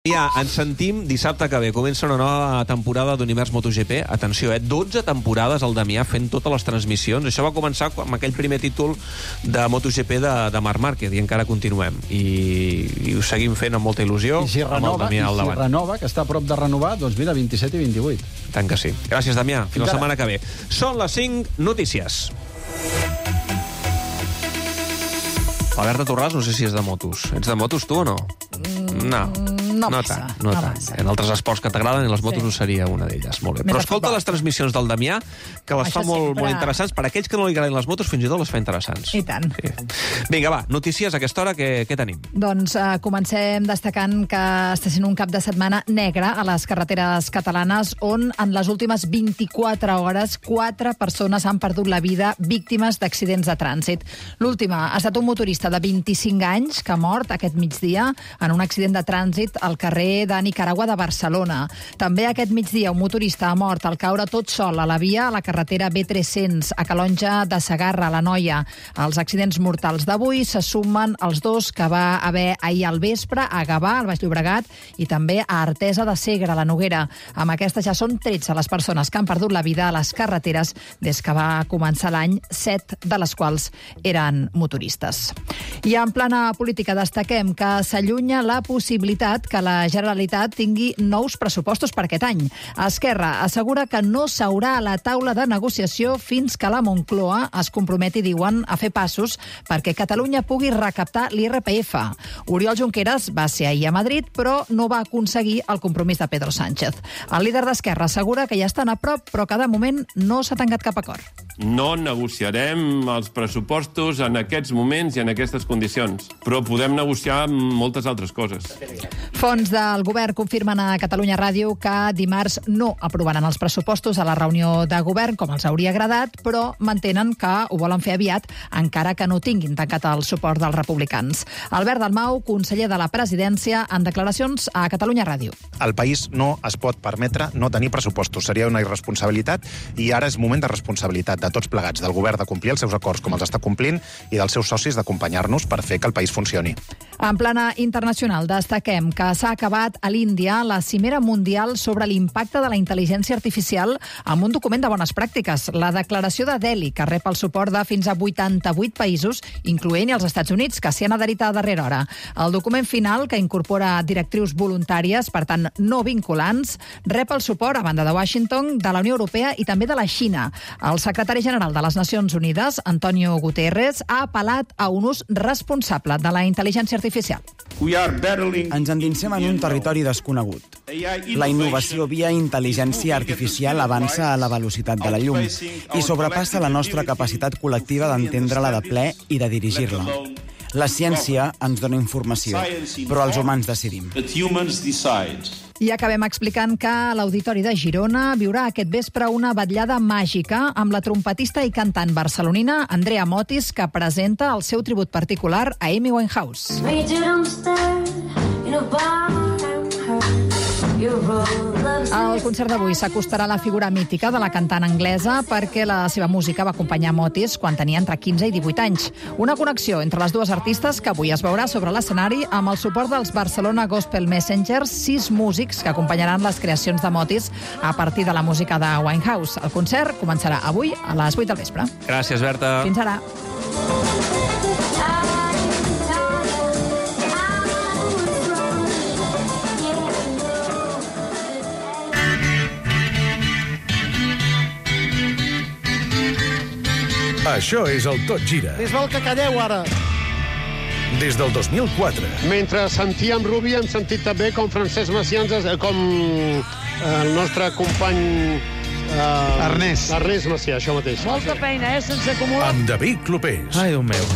Ja, ens sentim dissabte que ve. Comença una nova temporada d'Univers MotoGP. Atenció, 12 temporades al Damià fent totes les transmissions. Això va començar amb aquell primer títol de MotoGP de Marc Márquez i encara continuem. I ho seguim fent amb molta il·lusió. I si renova, que està a prop de renovar, doncs mira, 27 i 28. Tant que sí. Gràcies, Damià. Fins la setmana que ve. Són les 5 notícies. Albert Torràs, no sé si és de motos. Ets de motos, tu, o no? No tant. En altres esports que t'agraden, i les motos no seria una d'elles. Molt bé. Però escolta les transmissions del Damià, que les fa molt interessants. Per aquells que no li agraden les motos, fins i tot les fa interessants. I tant. Vinga, va, notícies a aquesta hora, què tenim? Doncs comencem destacant que està sent un cap de setmana negre a les carreteres catalanes, on en les últimes 24 hores 4 persones han perdut la vida víctimes d'accidents de trànsit. L'última ha estat un motorista de 25 anys que ha mort aquest migdia en un accident de trànsit al carrer de Nicaragua de Barcelona. També aquest migdia un motorista ha mort al caure tot sol a la via a la carretera B300 a Calonge de Segarra, a l'Anoia. Els accidents mortals d'avui se sumen als 2 que va haver ahir al vespre a Gavà, al Baix Llobregat, i també a Artesa de Segre, a la Noguera. Amb aquestes ja són 13 les persones que han perdut la vida a les carreteres des que va començar l'any, 7 de les quals eren motoristes. I en plana política destaquem que s'allunya la possibilitat que la Generalitat tingui nous pressupostos per aquest any. Esquerra assegura que no s'haurà a la taula de negociació fins que la Moncloa es comprometi, diuen, a fer passos perquè Catalunya pugui recaptar l'IRPF. Oriol Junqueras va ser ahir a Madrid, però no va aconseguir el compromís de Pedro Sánchez. El líder d'Esquerra assegura que ja estan a prop, però que de moment no s'ha tancat cap acord. No negociarem els pressupostos en aquests moments i en aquestes condicions, però podem negociar moltes altres coses. Fons del govern confirmen a Catalunya Ràdio que dimarts no aprovaran els pressupostos a la reunió de govern, com els hauria agradat, però mantenen que ho volen fer aviat, encara que no tinguin tancat el suport dels republicans. Albert Dalmau, conseller de la Presidència, en declaracions a Catalunya Ràdio. El país no es pot permetre no tenir pressupostos. Seria una irresponsabilitat i ara és moment de responsabilitat de tots plegats, del govern de complir els seus acords com els està complint i dels seus socis d'acompanyar-nos per fer que el país funcioni. En plana internacional destaquem que s'ha acabat a l'Índia la cimera mundial sobre l'impacte de la intel·ligència artificial amb un document de bones pràctiques, la declaració de Delhi, que rep el suport de fins a 88 països, incloent els Estats Units, que s'hi han adherit a darrera hora. El document final, que incorpora directrius voluntàries, per tant no vinculants, rep el suport, a banda de Washington, de la Unió Europea i també de la Xina. El secretari general de les Nacions Unides, Antonio Guterres, ha apel·lat a un ús responsable de la intel·ligència artificial. Ens endinsem en un territori desconegut. La innovació via intel·ligència artificial avança a la velocitat de la llum i sobrepassa la nostra capacitat col·lectiva d'entendre-la de ple i de dirigir-la. La ciència ens dona informació, però els humans decidim. I acabem explicant que l'Auditori de Girona viurà aquest vespre una vetllada màgica amb la trompetista i cantant barcelonina Andrea Motis, que presenta el seu tribut particular a Amy Winehouse. Al concert d'avui s'acostarà la figura mítica de la cantant anglesa perquè la seva música va acompanyar Motis quan tenia entre 15 i 18 anys. Una connexió entre les dues artistes que avui es veurà sobre l'escenari amb el suport dels Barcelona Gospel Messengers, 6 músics que acompanyaran les creacions de Motis a partir de la música de Winehouse. El concert començarà avui a les 8 del vespre. Gràcies, Berta. Fins ara. Això és el Tot Gira. Més val que calleu, ara. Des del 2004. Mentre sentíem Rubi, hem sentit també com Francesc Macians, com el nostre company Ernest Macià, això mateix. Molta feina, sense acumular. Amb David Clopés. Ai, Déu meu.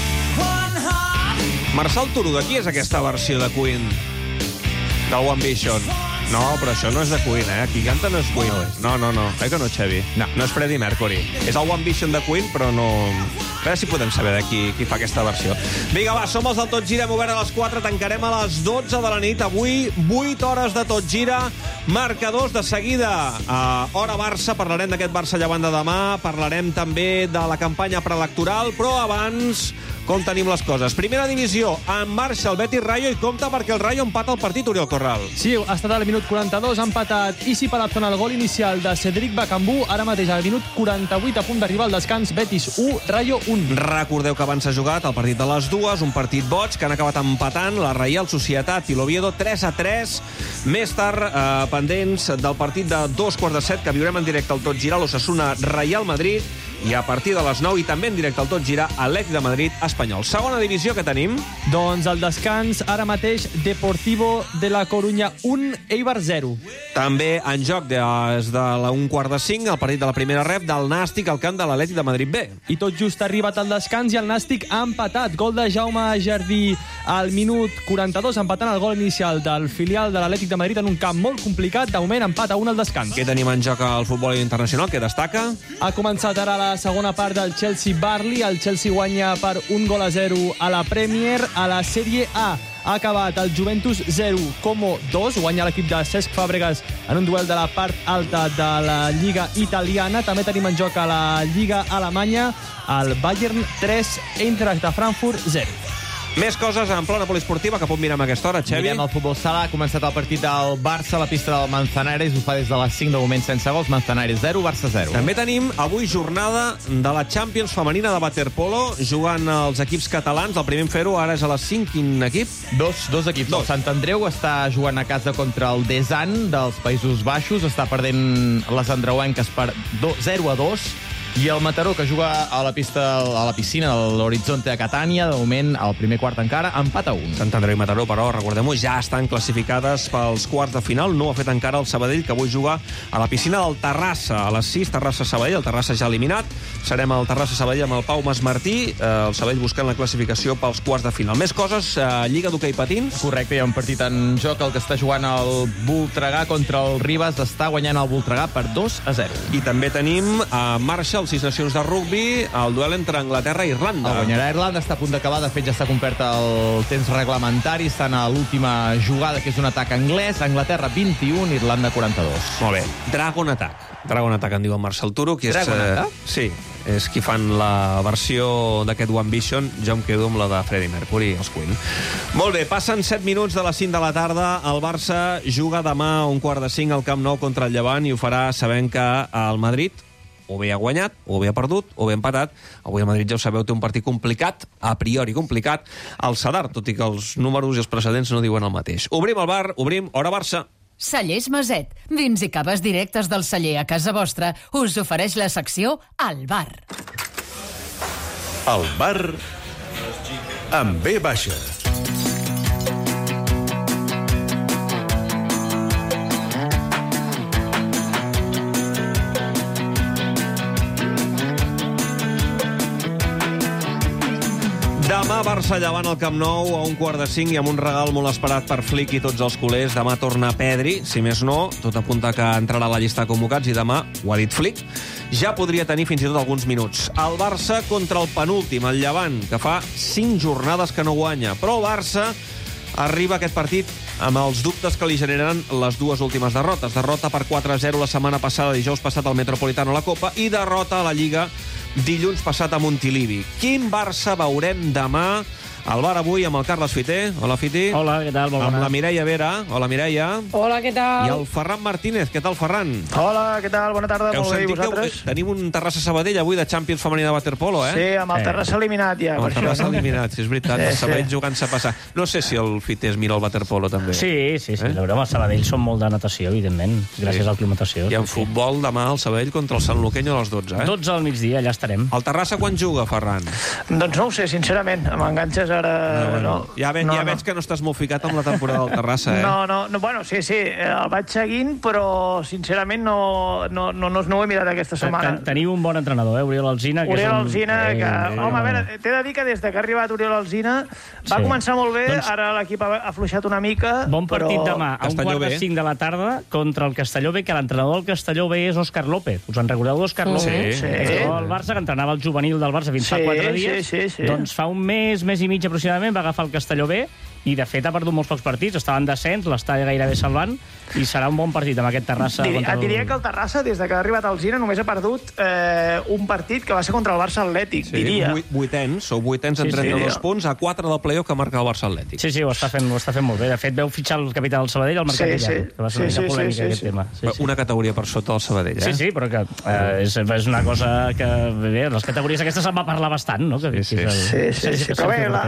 Marçal Turu, de qui és aquesta versió de Queen? Del One Vision? No, però això no és de Queen, eh? Qui canta no és Queen. No. Que no, Xevi? No és Freddie Mercury. És el One Vision de Queen, però no... A veure si podem saber de qui fa aquesta versió. Vinga, va, som els del Tot Gira, hem obert a les 4, tancarem a les 12 de la nit. Avui, 8 hores de Tot Gira, marcadors de seguida. Hora Barça, parlarem d'aquest Barça Llevant de demà, parlarem també de la campanya preelectoral, però abans... Com tenim les coses? Primera divisió, en marxa el Betis Rayo i compta perquè el Rayo empata el partit, Oriol Corral. Sí, ha estat al minut 42, ha empatat Isi Palazón el gol inicial de Cedric Bakambu, ara mateix al minut 48 a punt d'arribar al descans, Betis 1, Rayo 1. Recordeu que abans s'ha jugat el partit de les dues, un partit boig que han acabat empatant la Reial Societat i l'Oviedo 3-3. Més tard, pendents del partit de 2:15 que viurem en directe al Tot Gira, l'Osasuna Real Madrid, i a partir de les 9 i també en directe al Tot Gira, Atlètic de Madrid Espanyol. Segona divisió que tenim? Doncs al descans, ara mateix, Deportivo de la Corunya 1, Eibar 0. També en joc des de la 1:45, el partit de la primera ref del Nàstic al camp de l'Atlètic de Madrid B. I tot just ha arribat al descans i el Nàstic ha empatat. Gol de Jaume Jardí al minut 42, empatant el gol inicial del filial de l'Atlètic de Madrid en un camp molt complicat. De moment, empat a 1 al descans. Què tenim en joc al futbol internacional? Què destaca? Ha començat ara la segona part del Chelsea-Burnley. El Chelsea guanya per 1-0 a la Premier. A la Sèrie A ha acabat el Juventus 0, Como 2. Guanya l'equip de Cesc Fàbregas en un duel de la part alta de la Lliga italiana. També tenim en joc a la Lliga alemanya el Bayern 3, Eintracht de Frankfurt 0. Més coses en plana poliesportiva que pot mirar a aquesta hora, Xevi. Mirem el futbol sala. Ha començat el partit del Barça a la pista del Manzanares. Ho fa des de les 5 de moment sense gols. Manzanares 0, Barça 0. També tenim avui jornada de la Champions femenina de waterpolo, jugant els equips catalans. El primer en fer-ho ara és a les 5. Quin equip? Dos equips. El Sant Andreu està jugant a casa contra el Desan dels Països Baixos. Està perdent les andreuenques per 0-2. I el Mataró, que juga a la piscina de l'Horizonte de Catània, de moment, al primer quart encara, empat a 1. Sant Andreu i Mataró, però, recordem-ho, ja estan classificades pels quarts de final. No ho ha fet encara el Sabadell, que avui juga a la piscina del Terrassa. A les 6, Terrassa-Sabadell. El Terrassa ja eliminat. Serem al Terrassa-Sabadell amb el Pau Masmartí. El Sabadell buscant la classificació pels quarts de final. Més coses, Lliga d'hoquei patins. Correcte, hi ha un partit en joc, el que està jugant el Voltregà contra el Ribas. Està guanyant el Voltregà per 2-0. I també tenim a marxa els 6 nacions de rugbi, el duel entre Anglaterra i Irlanda. El guanyarà Irlanda, està a punt d'acabar, de fet ja està complert el temps reglamentari, estan a l'última jugada, que és un atac anglès, Anglaterra 21, Irlanda 42. Molt bé, Dragon Attack en diu el Marcel Turo, qui és... Dragon Attack? Sí, és qui fan la versió d'aquest One Vision. Jo em quedo amb la de Freddie Mercury, els Queen. Molt bé, passen 7 minuts de les 5 de la tarda. El Barça juga demà a 4:45 al Camp Nou contra el Llevant i ho farà sabent que el Madrid o bé ha guanyat, o bé ha perdut, o bé ha empatat. Avui el Madrid, ja ho sabeu, té un partit complicat, a priori complicat, al Sadar, tot i que els números i els precedents no diuen el mateix. Obrim el bar, obrim Hora Barça. Cellers Maset, vins i caves directes del celler a casa vostra, us ofereix la secció Al Bar. El bar amb B baixa. Demà Barça Llevant al Camp Nou a 4:45 i amb un regal molt esperat per Flick i tots els culers. Demà torna Pedri, si més no, tot apunta que entrarà a la llista de convocats i demà, ho ha dit Flick, ja podria tenir fins i tot alguns minuts. El Barça contra el penúltim, el Llevant, que fa 5 jornades que no guanya. Però el Barça arriba a aquest partit amb els dubtes que li generen les dues últimes derrotes. Derrota per 4-0 la setmana passada, dijous passat al Metropolitano a la Copa, i derrota a la Lliga dilluns passat a Montilivi. Quin Barça veurem demà? Al bar avui amb el Carles Fiter. Hola, Fiti. Hola, què tal? Amb la Mireia Vera. Hola, Mireia. Hola, què tal? I el Ferran Martínez. Què tal, Ferran? Hola, què tal? Bona tarda. Heu sentit que tenim un Terrassa Sabadell avui de Champions femenina de waterpolo, eh? Sí, amb el Terrassa eliminat ja. Amb el Terrassa eliminat, sí, és veritat. El Sabadell jugant-se a passar. No sé si el Fiter es mira el waterpolo, també. Sí. La broma, el Sabadell són molt de natació, evidentment, gràcies a l'aclimatació. I en futbol, demà el Sabadell contra el Sant Luqueño a les 12, eh? 12 al migdia, allà estarem. El Terrassa quan juga, Ferran? Doncs no ho sé, sincerament. M'enganxes ara... Ja veig que no estàs molt ficat amb la temporada del Terrassa, No, bueno, sí, el vaig seguint, però sincerament no ho he mirat aquesta setmana. Teniu un bon entrenador, Oriol Alsina. Oriol Alsina, que... Home, a veure, t'he de dir que des que ha arribat Oriol Alsina va començar molt bé, ara l'equip ha afluixat una mica, Bon partit demà, a 4:45 de la tarda, contra el Castelló B, que l'entrenador del Castelló B és Òscar López. Us en recordeu d'Òscar López? Sí. El Barça, que entrenava el juvenil del Barça fins fa 4 dies. Doncs fa un mes i mig aproximadament va agafar el Castelló B i, de fet, ha perdut molts pocs partits. Estava en descens, l'està gairebé salvant, i serà un bon partit amb aquest Terrassa. Et diria que el Terrassa, des que ha arribat al Alsina, només ha perdut un partit que va ser contra el Barça Atlètic, diria. Vuitens en 32 punts, a 4 del playoff que marca el Barça Atlètic. Sí, ho està fent molt bé. De fet, veu fitxar el capità del Sabadell, el Mercadella, que va ser una polèmica aquest tema. Una categoria per sota del Sabadell, Sí, però que és una cosa que... Bé, les categories aquestes se'n va parlar bastant, no? Sí. Però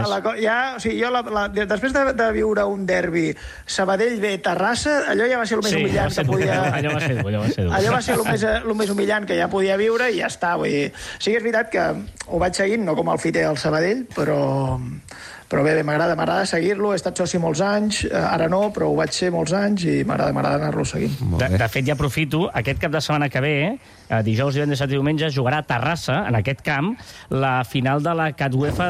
bé, després de viure un derbi Sabadell B Terrassa, allò ja va ser el més humillant que podia... Allò va ser dur. Allò va ser el més humillant que ja podia viure i ja està. Sí que és veritat que ho vaig seguint, no com el fiter del Sabadell, però bé, m'agrada seguir-lo. He estat soci molts anys, ara no, però ho vaig ser molts anys i m'agrada anar-lo seguint. De fet, ja aprofito, aquest cap de setmana que ve, dijous, divendres, dissabte i diumenge, jugarà a Terrassa, en aquest camp, la final de la CatUefa,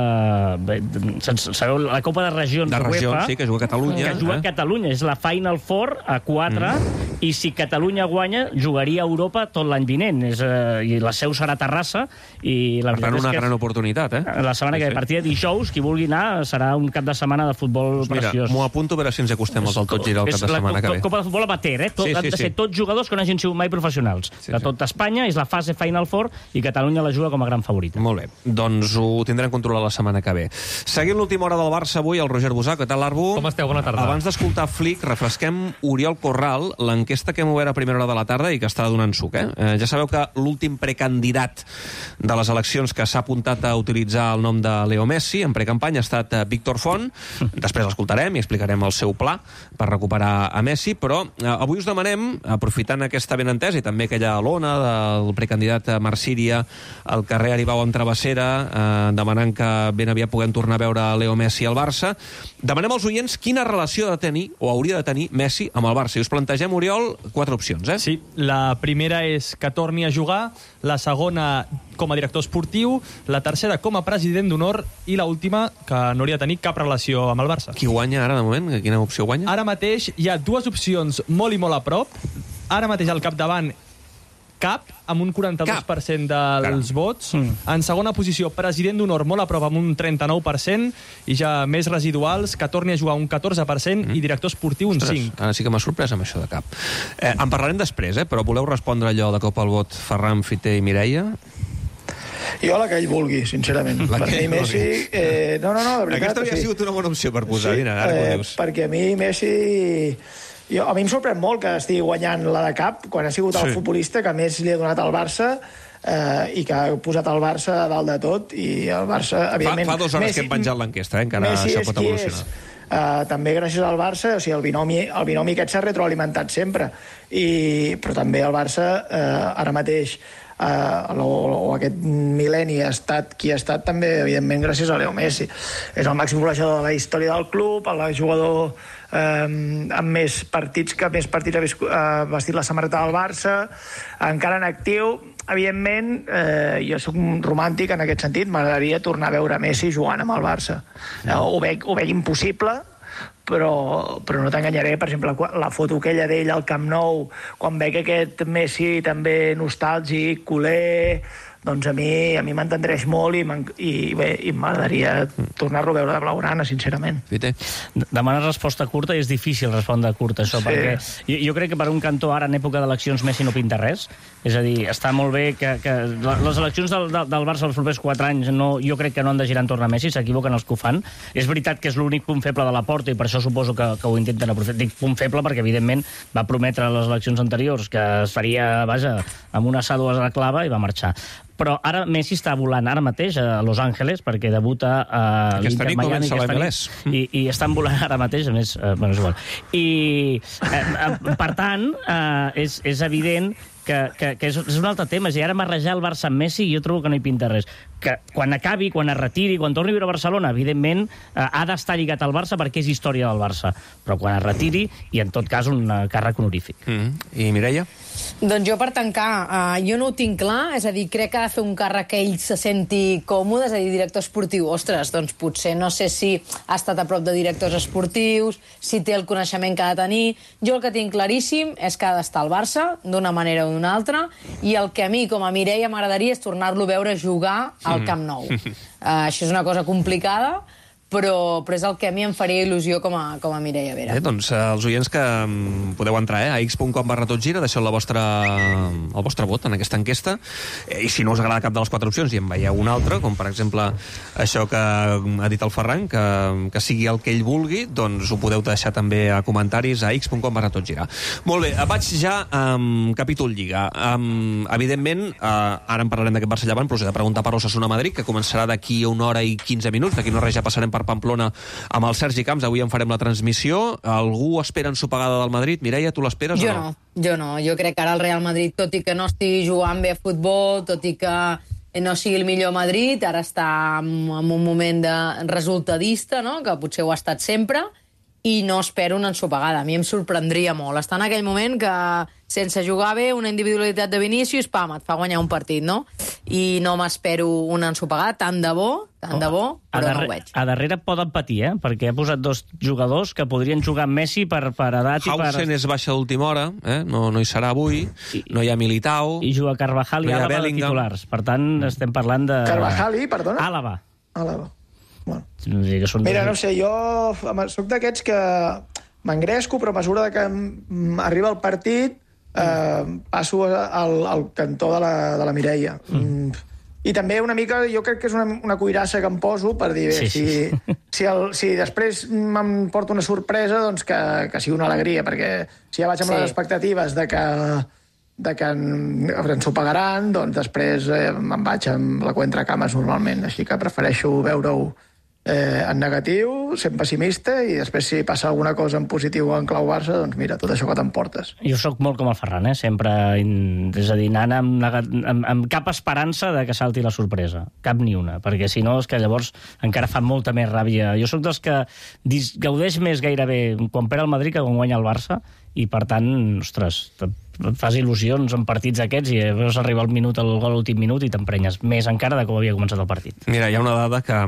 sabeu, la Copa de Regions de UEFA, sí, que juga a Catalunya. Que juga a Catalunya, és la Final Four a 4, i si Catalunya guanya, jugaria a Europa tot l'any vinent. I la seu serà a Terrassa. Per tant, una gran oportunitat, La setmana que ve, a partir de dijous, qui vulgui anar, serà un cap de setmana de futbol preciós. M'ho apunto a veure si ens acostem els del Tot Gira el cap de setmana que ve. És la Copa de Futbol amateur, Han de ser tots jugadors que no hagin sigut mai professionals. De tot Espanya, és la fase Final Four, i Catalunya la juga com a gran favorita. Molt bé, doncs ho tindrem controlat la setmana que ve. Seguint l'última hora del Barça avui, el Roger Busà. Què tal, l'Arbu? Com esteu? Bona tarda. Abans d'escoltar Flick, refresquem Oriol Corral, l'enquesta que hem obert a primera hora de la tarda i que està donant suc. Ja sabeu que l'últim precandidat de les eleccions que s'ha apuntat a utilitzar el nom de Leo Messi en precampanya ha estat Víctor Font. Després l'escoltarem i explicarem el seu pla per recuperar a Messi, però avui us demanem, aprofitant aquesta benentesa i també aquella lona del precandidat Marc Síria al carrer Aribau amb travessera, demanant que ben aviat puguem tornar a veure Leo Messi al Barça, demanem als oients quina relació ha de tenir o hauria de tenir Messi amb el Barça. I us plantegem, Oriol, 4 opcions. Sí, la primera és que torni a jugar, la segona com a director esportiu, la tercera com a president d'honor i l'última que no hauria de tenir cap relació amb el Barça. Qui guanya ara, de moment? Quina opció guanya? Ara mateix hi ha 2 opcions molt i molt a prop. Ara mateix al capdavant cap, amb un 42% dels vots. En segona posició, president d'honor, molt a prop, amb un 39%, i ja més residuals, que torni a jugar un 14%, i director esportiu un 5%. Ara sí que m'ha sorprès amb això de cap. En parlarem després, però voleu respondre allò de cop al vot Ferran, Fiter i Mireia? Jo la que ell vulgui, sincerament. Per mi Messi... No, de veritat. Aquesta hauria sigut una bona opció per posar. Perquè a mi Messi... A mi em sorprèn molt que estigui guanyant la de cap quan ha sigut el futbolista que més li ha donat al Barça i que ha posat el Barça a dalt de tot, i el Barça, evidentment... Fa 2 hores que hem penjat l'enquesta, encara això pot evolucionar. També gràcies al Barça, o sigui, el binomi aquest s'ha retroalimentat sempre, però també el Barça ara mateix o aquest mil·lenni ha estat qui ha estat també, evidentment, gràcies a Leo Messi. És el màxim golejador de la història del club, el jugador amb més partits ha vestit la samarreta del Barça, encara en actiu. Evidentment, jo soc un romàntic en aquest sentit, m'agradaria tornar a veure Messi jugant amb el Barça. Ho veig impossible, però no t'enganyaré, per exemple, la foto aquella d'ell al Camp Nou, quan veig aquest Messi també nostàlgic, culer, doncs a mi m'entendreix molt i m'agradaria tornar-lo a veure de blaugrana, sincerament. Demanar resposta curta i és difícil respondre curta, això, perquè jo crec que per un cantó ara, en època d'eleccions, Messi no pinta res. És a dir, està molt bé que les eleccions del Barça els propers 4 anys jo crec que no han de girar entorn a Messi, s'equivoquen els que ho fan. És veritat que és l'únic punt feble de la Porta i per això suposo que ho intenten aprofitar. Dic punt feble perquè, evidentment, va prometre a les eleccions anteriors que es faria, amb una assado a la clava i va marxar. Però ara Messi està volant ara mateix a Los Angeles perquè debuta a l'Inter Miami i estan volant ara mateix, a més, és igual. I, per tant, és evident és un altre tema. I ara barrejar el Barça amb Messi jo trobo que no hi pinta res. Que quan acabi, quan es retiri, quan torni a viure a Barcelona, evidentment ha d'estar lligat al Barça perquè és història del Barça. Però quan es retiri, i en tot cas un càrrec honorífic. I Mireia? Doncs jo per tancar, jo no ho tinc clar, és a dir, crec que ha de fer un càrrec que ell se senti còmode, és a dir, director esportiu. Ostres, doncs potser no sé si ha estat a prop de directors esportius, si té el coneixement que ha de tenir. Jo el que tinc claríssim és que ha d'estar al Barça, d'una manera o d'una altra, i el que a mi, com a Mireia, m'agradaria és tornar-lo a veure jugar al Camp Nou. Això és una cosa complicada, però és el que a mi em faria il·lusió com a Mireia Vera. Doncs els oients que podeu entrar a x.com/totgira, deixeu el vostre vot en aquesta enquesta, i si no us agrada cap de les 4 opcions i en veieu una altra, com per exemple això que ha dit el Ferran, que sigui el que ell vulgui, doncs ho podeu deixar també a comentaris a x.com/totgira. Molt bé, vaig ja amb capítol Lliga. Evidentment, ara en parlarem d'aquest Barça-Llevant, però us he de preguntar per l'Osasuna-Madrid, que començarà d'aquí a 1 hora i 15 minuts, d'aquí no res ja passarem per Pamplona amb el Sergi Camps. Avui en farem la transmissió. Algú espera ensopegada del Madrid? Mireia, tu l'esperes o no? Jo no. Jo crec que ara el Real Madrid, tot i que no estigui jugant bé a futbol, tot i que no sigui el millor Madrid, ara està en un moment de resultadista, no? Que potser ho ha estat sempre, i no espero una ensopegada. A mi em sorprendria molt. Està en aquell moment que, sense jugar bé, una individualitat de Vinícius, pam, et fa guanyar un partit, no? I no m'espero una ensopegada, tant de bo, però no ho veig. A darrere poden patir, perquè ha posat 2 jugadors que podrien jugar amb Messi per edat i per... Hausen és baixa d'última hora, no hi serà avui, no hi ha Militao... I juga Carvajal i Álava de titulars. Per tant, estem parlant de... Carvajal i, perdona? Álava. Bueno. Mira, no sé, jo soc d'aquests que m'engresco, però a mesura que arriba el partit passo al cantó de la Mireia. I també una mica, jo crec que és una cuirassa que em poso per dir, si després me'n porto una sorpresa, doncs que sigui una alegria, perquè si ja vaig amb les expectatives de que ens ho pagaran, doncs després me'n vaig amb la cua entre cames normalment, així que prefereixo veure-ho en negatiu, sent pessimista, i després si passa alguna cosa en positiu o en clau Barça, doncs mira, tot això que t'emportes. Jo sóc molt com el Ferran, sempre, és a dir, anant amb cap esperança de que salti la sorpresa, cap ni una, perquè si no és que llavors encara fa molta més ràbia. Jo sóc dels que gaudeix més gairebé quan perd el Madrid que quan guanya el Barça, i per tant, ostres, fas il·lusions en partits aquests i veus arribar el gol a l'últim minut i t'emprenyes més encara de com havia començat el partit. Mira, hi ha una dada que,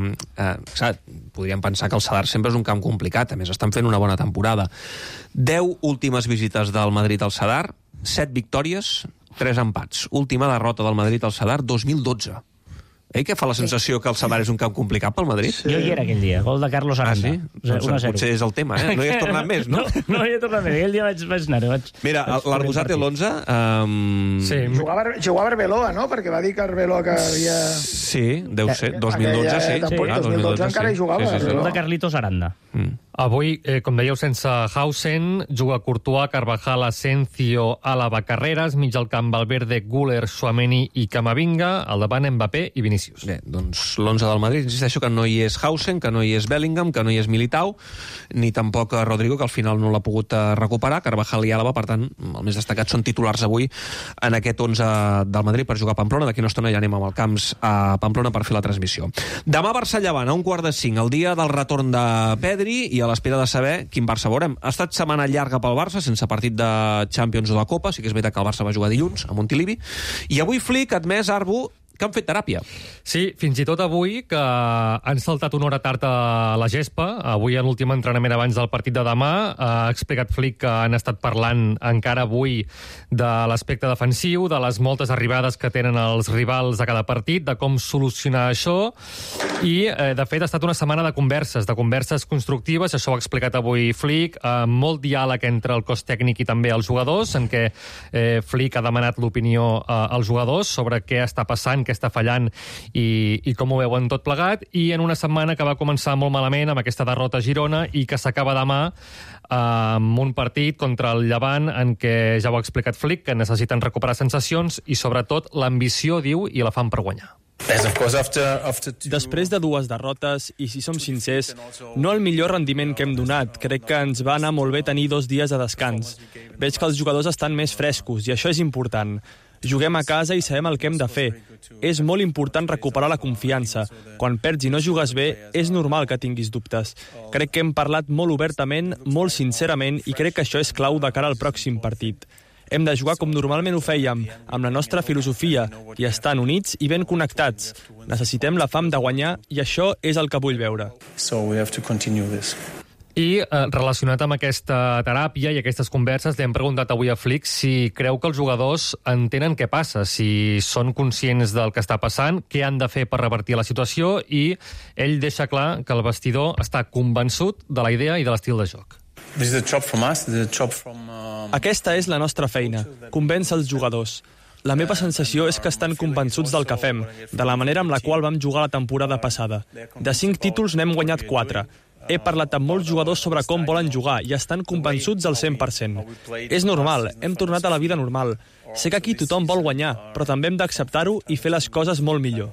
podríem pensar que el Sadar sempre és un camp complicat, a més estan fent una bona temporada. 10 últimes visites del Madrid al Sadar, 7 victòries, 3 empats. Última derrota del Madrid al Sadar, 2012. Que fa la sensació que el Sadar és un camp complicat pel Madrid? Sí. Jo hi era aquell dia, gol de Carlos Aranda. Doncs potser és el tema, No hi has tornat més, no? No hi he tornat més, aquell dia vaig anar. Mira, l'Arbusat té l'11... Sí. Jugava Arbeloa, no? Perquè va dir que Arbeloa que havia... Sí, deu ser, 2012, sí. 2012 encara hi jugava. Gol de Carlitos Aranda. Avui, com dèieu, sense Hausen, juga Courtois, Carvajal, Asensio, Álava, Carreras, mig al camp Valverde, Güler, Tchouaméni i Camavinga, al davant Mbappé i Vinícius. Bé, doncs l'11 del Madrid, insisteixo que no hi és Hausen, que no hi és Bellingham, que no hi és Militao, ni tampoc Rodrigo, que al final no l'ha pogut recuperar. Carvajal i Álava, per tant, el més destacat són titulars avui en aquest 11 del Madrid per jugar a Pamplona. D'aquí una estona ja anem amb el Camps a Pamplona per fer la transmissió. Demà Barça-Llevant, a 4:45, el dia del retorn de Pedri, i a l'espera de saber quin Barça veurem. Ha estat setmana llarga pel Barça, sense partit de Champions o de Copa, sí que és veritat que el Barça va jugar dilluns a Montilivi, i avui Flick ha admès, Arbu, que han fet teràpia. Sí, fins i tot avui, que han saltat una hora tard a la gespa. Avui, en l'últim entrenament abans del partit de demà, ha explicat Flick que han estat parlant encara avui de l'aspecte defensiu, de les moltes arribades que tenen els rivals a cada partit, de com solucionar això, i, de fet, ha estat una setmana de converses constructives, això ho ha explicat avui Flick, molt diàleg entre el cos tècnic i també els jugadors, en què Flick ha demanat l'opinió als jugadors sobre què està passant, què està fallant i com ho veuen tot plegat, i en una setmana que va començar molt malament amb aquesta derrota a Girona i que s'acaba demà amb un partit contra el Llevant en què ja ho ha explicat Flick, que necessiten recuperar sensacions i sobretot l'ambició, diu, i la fan per guanyar. Després de 2 derrotes, i si som sincers, no el millor rendiment que hem donat. Crec que ens va anar molt bé tenir 2 dies de descans. Veig que els jugadors estan més frescos, i això és important. Juguem a casa i sabem el que hem de fer. És molt important recuperar la confiança. Quan perds i no jugues bé, és normal que tinguis dubtes. Crec que hem parlat molt obertament, molt sincerament, i crec que això és clau de cara al pròxim partit. Hem de jugar com normalment ho fèiem, amb la nostra filosofia, i estan units i ben connectats. Necessitem la fam de guanyar, i això és el que vull veure. I relacionat amb aquesta teràpia i aquestes converses, li hem preguntat avui a Flick si creu que els jugadors entenen què passa, si són conscients del que està passant, què han de fer per revertir la situació, i ell deixa clar que el vestidor està convençut de la idea i de l'estil de joc. Aquesta és la nostra feina, convèncer els jugadors. La meva sensació és que estan convençuts del que fem, de la manera amb la qual vam jugar la temporada passada. De 5 títols n'hem guanyat 4. He parlat amb molts jugadors sobre com volen jugar i estan convençuts al 100%. És normal, hem tornat a la vida normal. Sé que aquí tothom vol guanyar, però també hem d'acceptar-ho i fer les coses molt millor.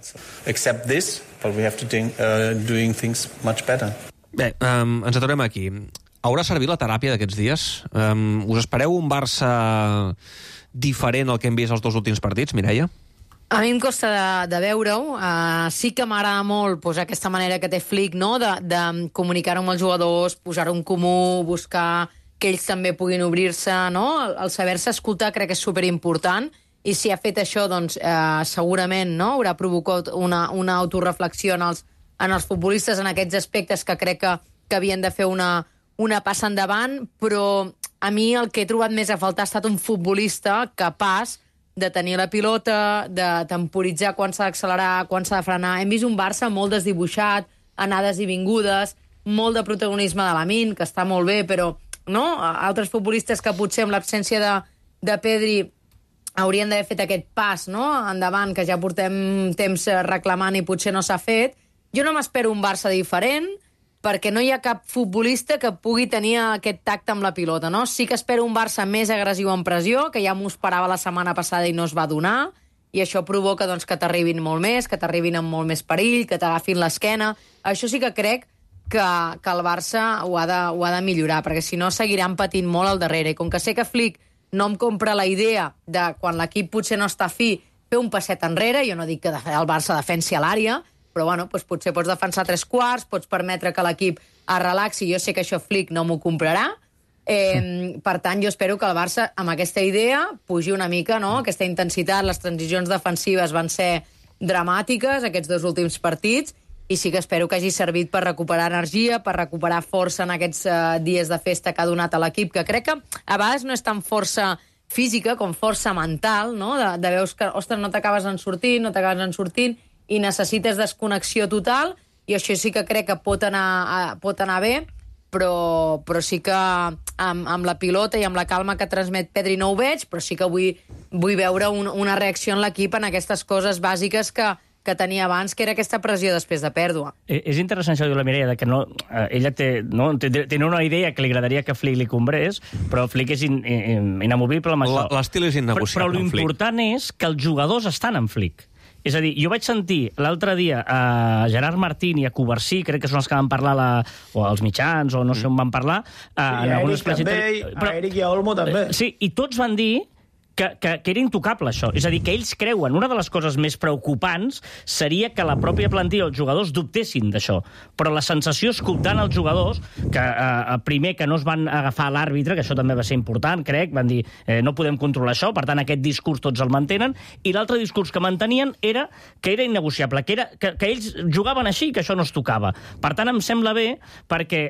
Bé, ens aturem aquí. Haurà servit la teràpia d'aquests dies? Us espereu un Barça diferent al que hem vist els 2 últims partits, Mireia? A mi em costa de veure-ho. Sí que m'agrada molt aquesta manera que té Flick, no? de comunicar-ho amb els jugadors, posar-ho en comú, buscar que ells també puguin obrir-se, no? El saber-se escoltar crec que és superimportant, i si ha fet això, doncs segurament no? Haurà provocat una autoreflexió en els futbolistes en aquests aspectes que crec que havien de fer una passa endavant, però a mi el que he trobat més a faltar ha estat un futbolista capaç de tenir la pilota, de temporitzar quan s'ha d'accelerar, quan s'ha de frenar. Hem vist un Barça molt desdibuixat, anades i vingudes, molt de protagonisme de Lamine, que està molt bé, però no? Altres futbolistes que potser amb l'absència de Pedri haurien d'haver fet aquest pas, no? Endavant, que ja portem temps reclamant i potser no s'ha fet. Jo no m'espero un Barça diferent, perquè no hi ha cap futbolista que pugui tenir aquest tacte amb la pilota, no? Sí que espero un Barça més agressiu en pressió, que ja m'ho esperava la setmana passada i no es va donar, i això provoca doncs, que t'arribin molt més, que t'arribin amb molt més perill, que t'agafin l'esquena. Això sí que crec que el Barça ho ha de millorar, perquè si no seguiran patint molt al darrere. I com que sé que Flick no em compra la idea de quan l'equip potser no està fi, fer un passet enrere, jo no dic que el Barça defensi a l'àrea, però bueno, doncs potser pots defensar 3 quarts, pots permetre que l'equip es relaxi, jo sé que això Flick no m'ho comprarà, per tant jo espero que el Barça amb aquesta idea pugi una mica, no? Aquesta intensitat, les transicions defensives van ser dramàtiques aquests 2 últims partits, i sí que espero que hagi servit per recuperar energia, per recuperar força en aquests dies de festa que ha donat a l'equip, que crec que a vegades no és tan força física com força mental, no? De veus que, ostres, no t'acabes en sortint, i necessites desconnexió total, i això sí que crec que pot anar bé, però sí que amb la pilota i amb la calma que transmet Pedri no ho veig, però sí que vull veure una reacció en l'equip en aquestes coses bàsiques que tenia abans, que era aquesta pressió després de pèrdua. És interessant això, diu la Mireia, que ella té una idea que li agradaria que Flick li comprés, però Flick és inamovible amb això. L'estil és innegociable. Però l'important és que els jugadors estan amb Flick. És a dir, jo vaig sentir l'altre dia a Gerard Martín i a Covarsí, crec que són els que van parlar o als mitjans, o no sé on van parlar. Sí, a Eric també, a Eric i a Olmo també. Sí, i tots van dir que era intocable, això. És a dir, que ells creuen, una de les coses més preocupants seria que la pròpia plantilla, els jugadors, dubtessin d'això. Però la sensació, escoltant els jugadors, que primer que no es van agafar l'àrbitre, que això també va ser important, crec, van dir no podem controlar això, per tant aquest discurs tots el mantenen, i l'altre discurs que mantenien era que era innegociable, que ells jugaven així, que això no es tocava. Per tant, em sembla bé, perquè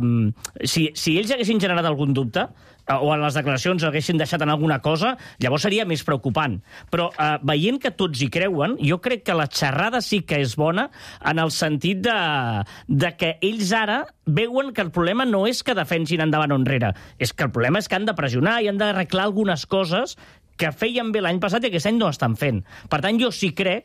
si ells haguessin generat algun dubte, o en les declaracions haguessin deixat en alguna cosa, llavors seria més preocupant. Però veient que tots hi creuen, jo crec que la xerrada sí que és bona en el sentit de que ells ara veuen que el problema no és que defensin endavant o enrere, és que el problema és que han de pressionar i han d'arreglar algunes coses que feien bé l'any passat i aquest any no estan fent. Per tant, jo sí crec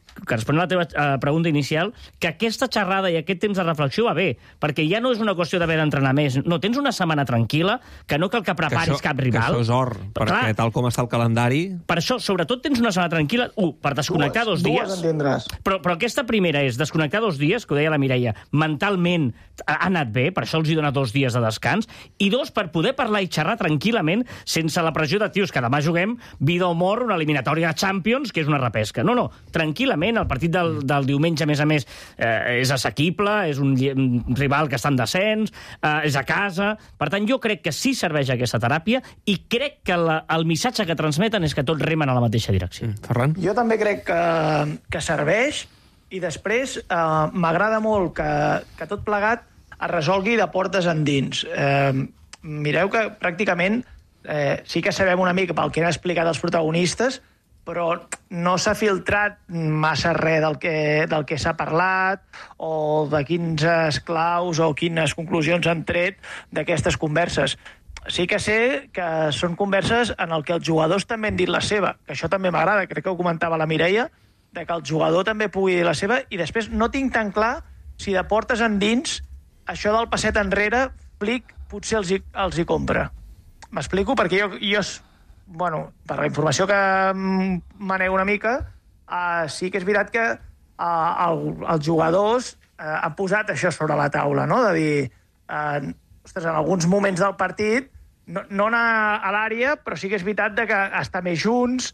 que responent a la teva pregunta inicial, que aquesta xerrada i aquest temps de reflexió va bé, perquè ja no és una qüestió d'haver d'entrenar més. No, tens una setmana tranquil·la, que no cal que preparis cap rival. Que això és or, perquè tal com està el calendari... Per això, sobretot, tens una setmana tranquil·la, per desconnectar 2 dies. Però aquesta primera és desconnectar 2 dies, que ho deia la Mireia, mentalment ha anat bé, per això els hi dona 2 dies de descans, i 2, per poder parlar i xerrar tranquil·lament, sense la pressió de tios que demà juguem vida o mort, una eliminatòria de Champions, que és una repesca. No, tranquil·lament, el partit del diumenge, a més, és assequible, és un rival que està en descens, és a casa... Per tant, jo crec que sí serveix aquesta teràpia i crec que el missatge que transmeten és que tots remen a la mateixa direcció. Ferran? Jo també crec que serveix i després m'agrada molt que tot plegat es resolgui de portes endins. Mireu que pràcticament sí que sabem una mica pel que han explicat els protagonistes, però no s'ha filtrat massa res del que s'ha parlat o de quins esclaus o quines conclusions han tret d'aquestes converses. Sí que sé que són converses en el que els jugadors també han dit la seva, que això també m'agrada, crec que ho comentava la Mireia, de que el jugador també pugui dir la seva, i després no tinc tan clar si de portes endins això del passet enrere Flick potser els hi compra. M'explico? Perquè jo bueno, per la informació que manejo una mica, sí que és veritat que els jugadors han posat això sobre la taula, no? De dir, ostres, en alguns moments del partit, no anar a l'àrea, però sí que és veritat que estar més junts,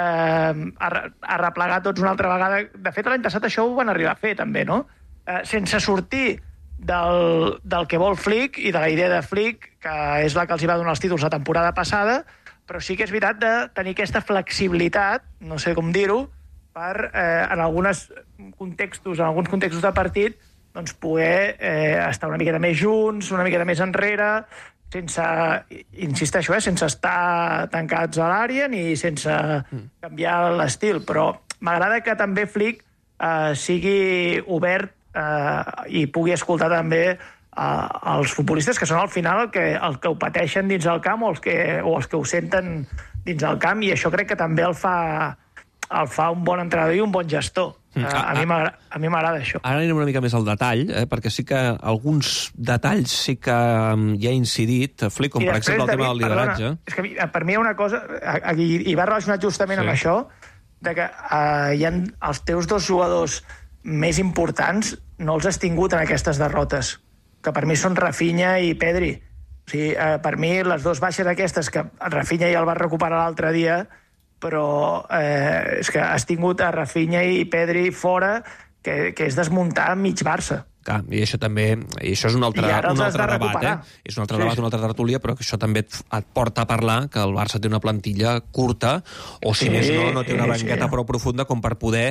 a replegar tots una altra vegada. De fet, l'any passat això ho van arribar a fer, també, no? Sense sortir del que vol Flick i de la idea de Flick, que és la que els hi va donar els títols la temporada passada, però sí que és veritat de tenir aquesta flexibilitat, no sé com dir-ho, per en alguns contextos de partit, doncs poder estar una miqueta més junts, una miqueta més enrere, sense, insisteixo, sense estar tancats a l'àrea ni sense canviar l'estil. Però m'agrada que també Flick sigui obert i pugui escoltar també els futbolistes, que són al final el que ho pateixen dins el camp o els que ho senten dins el camp, i això crec que també el fa un bon entrenador i un bon gestor. A mi m'agrada això. Ara anirem una mica més al detall, perquè sí que alguns detalls sí que hi ha incidit, Flick, com per exemple el tema del lideratge. Perdona, és que per mi hi ha una cosa, i va relacionat justament amb això, de que hi ha els teus 2 jugadors més importants no els has tingut en aquestes derrotes, que per mi són Rafinha i Pedri. O sigui, per mi, les 2 baixes aquestes, que Rafinha ja el va recuperar l'altre dia, però és que has tingut a Rafinha i Pedri fora, que és desmuntar mig Barça. Clar, i això també, i això és un altre debat, és un altre debat, una altra tertúlia, però que això també et porta a parlar que el Barça té una plantilla curta, o si més no té una banqueta prou profunda com per poder,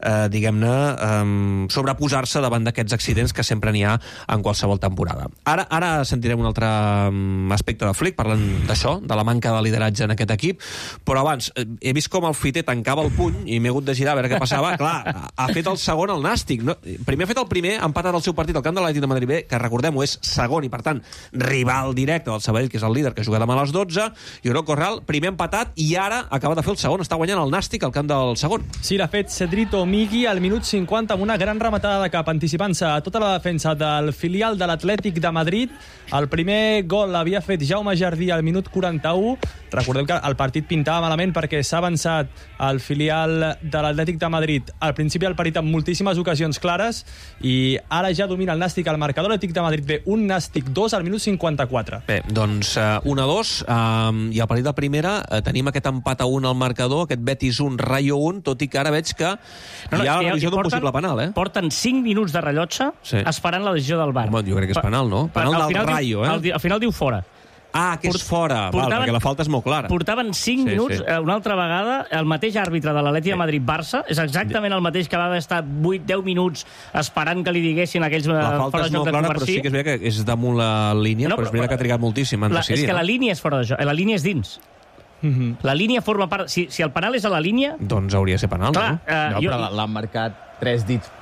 diguem-ne, sobreposar-se davant d'aquests accidents que sempre n'hi ha en qualsevol temporada. Ara sentirem un altre aspecte de Flick, parlant d'això, de la manca de lideratge en aquest equip, però abans he vist com el Fiter tancava el puny i m'he hagut de girar a veure què passava. Clar, ha fet el segon el Nàstic. Primer ha fet el primer, ha empatat el seu partit al camp de l'Atlètic de Madrid B, que recordem-ho, és segon i per tant rival directe del Sabadell, que és el líder, que juga demà a les 12, i Oroco Real, primer empatat i ara acaba de fer el segon, està guanyant el Nàstic al camp del segon. Sí, l'ha fet Cedrito Migui al minut 50 amb una gran rematada de cap, anticipant-se a tota la defensa del filial de l'Atlètic de Madrid. El primer gol l'havia fet Jaume Jardí al minut 41. Recordem que el partit pintava malament perquè s'ha avançat el filial de l'Atlètic de Madrid al principi del partit amb moltíssimes ocasions clares, i ara ja domina el Nàstic al marcador. L'Atlètic de Madrid ve un Nàstic 2 al minut 54. Bé, doncs 1-2, i al partit de primera tenim aquest empat a 1 al marcador, aquest Betis 1, Rayo 1, tot i que ara veig que hi ha la decisió d'un possible penal, Porten 5 minuts de rellotge esperant la decisió del VAR. Home, jo crec que és penal, no? Penal del Rayo, Al final diu fora. Ah, que és fora, perquè la falta és molt clara. Portaven 5 minuts, una altra vegada, el mateix àrbitre de l'Atlètic de Madrid-Barça, és exactament el mateix que va estar 8-10 minuts esperant que li diguessin aquells fora de joc de Covarsí. La falta és molt clara, però sí que és veritat que és damunt la línia, però és veritat que ha trigat moltíssim en decidir. És que la línia és fora de joc, la línia és dins. La línia forma part... Si el penal és a la línia... Doncs hauria de ser penal, no? Però l'han marcat 3 dits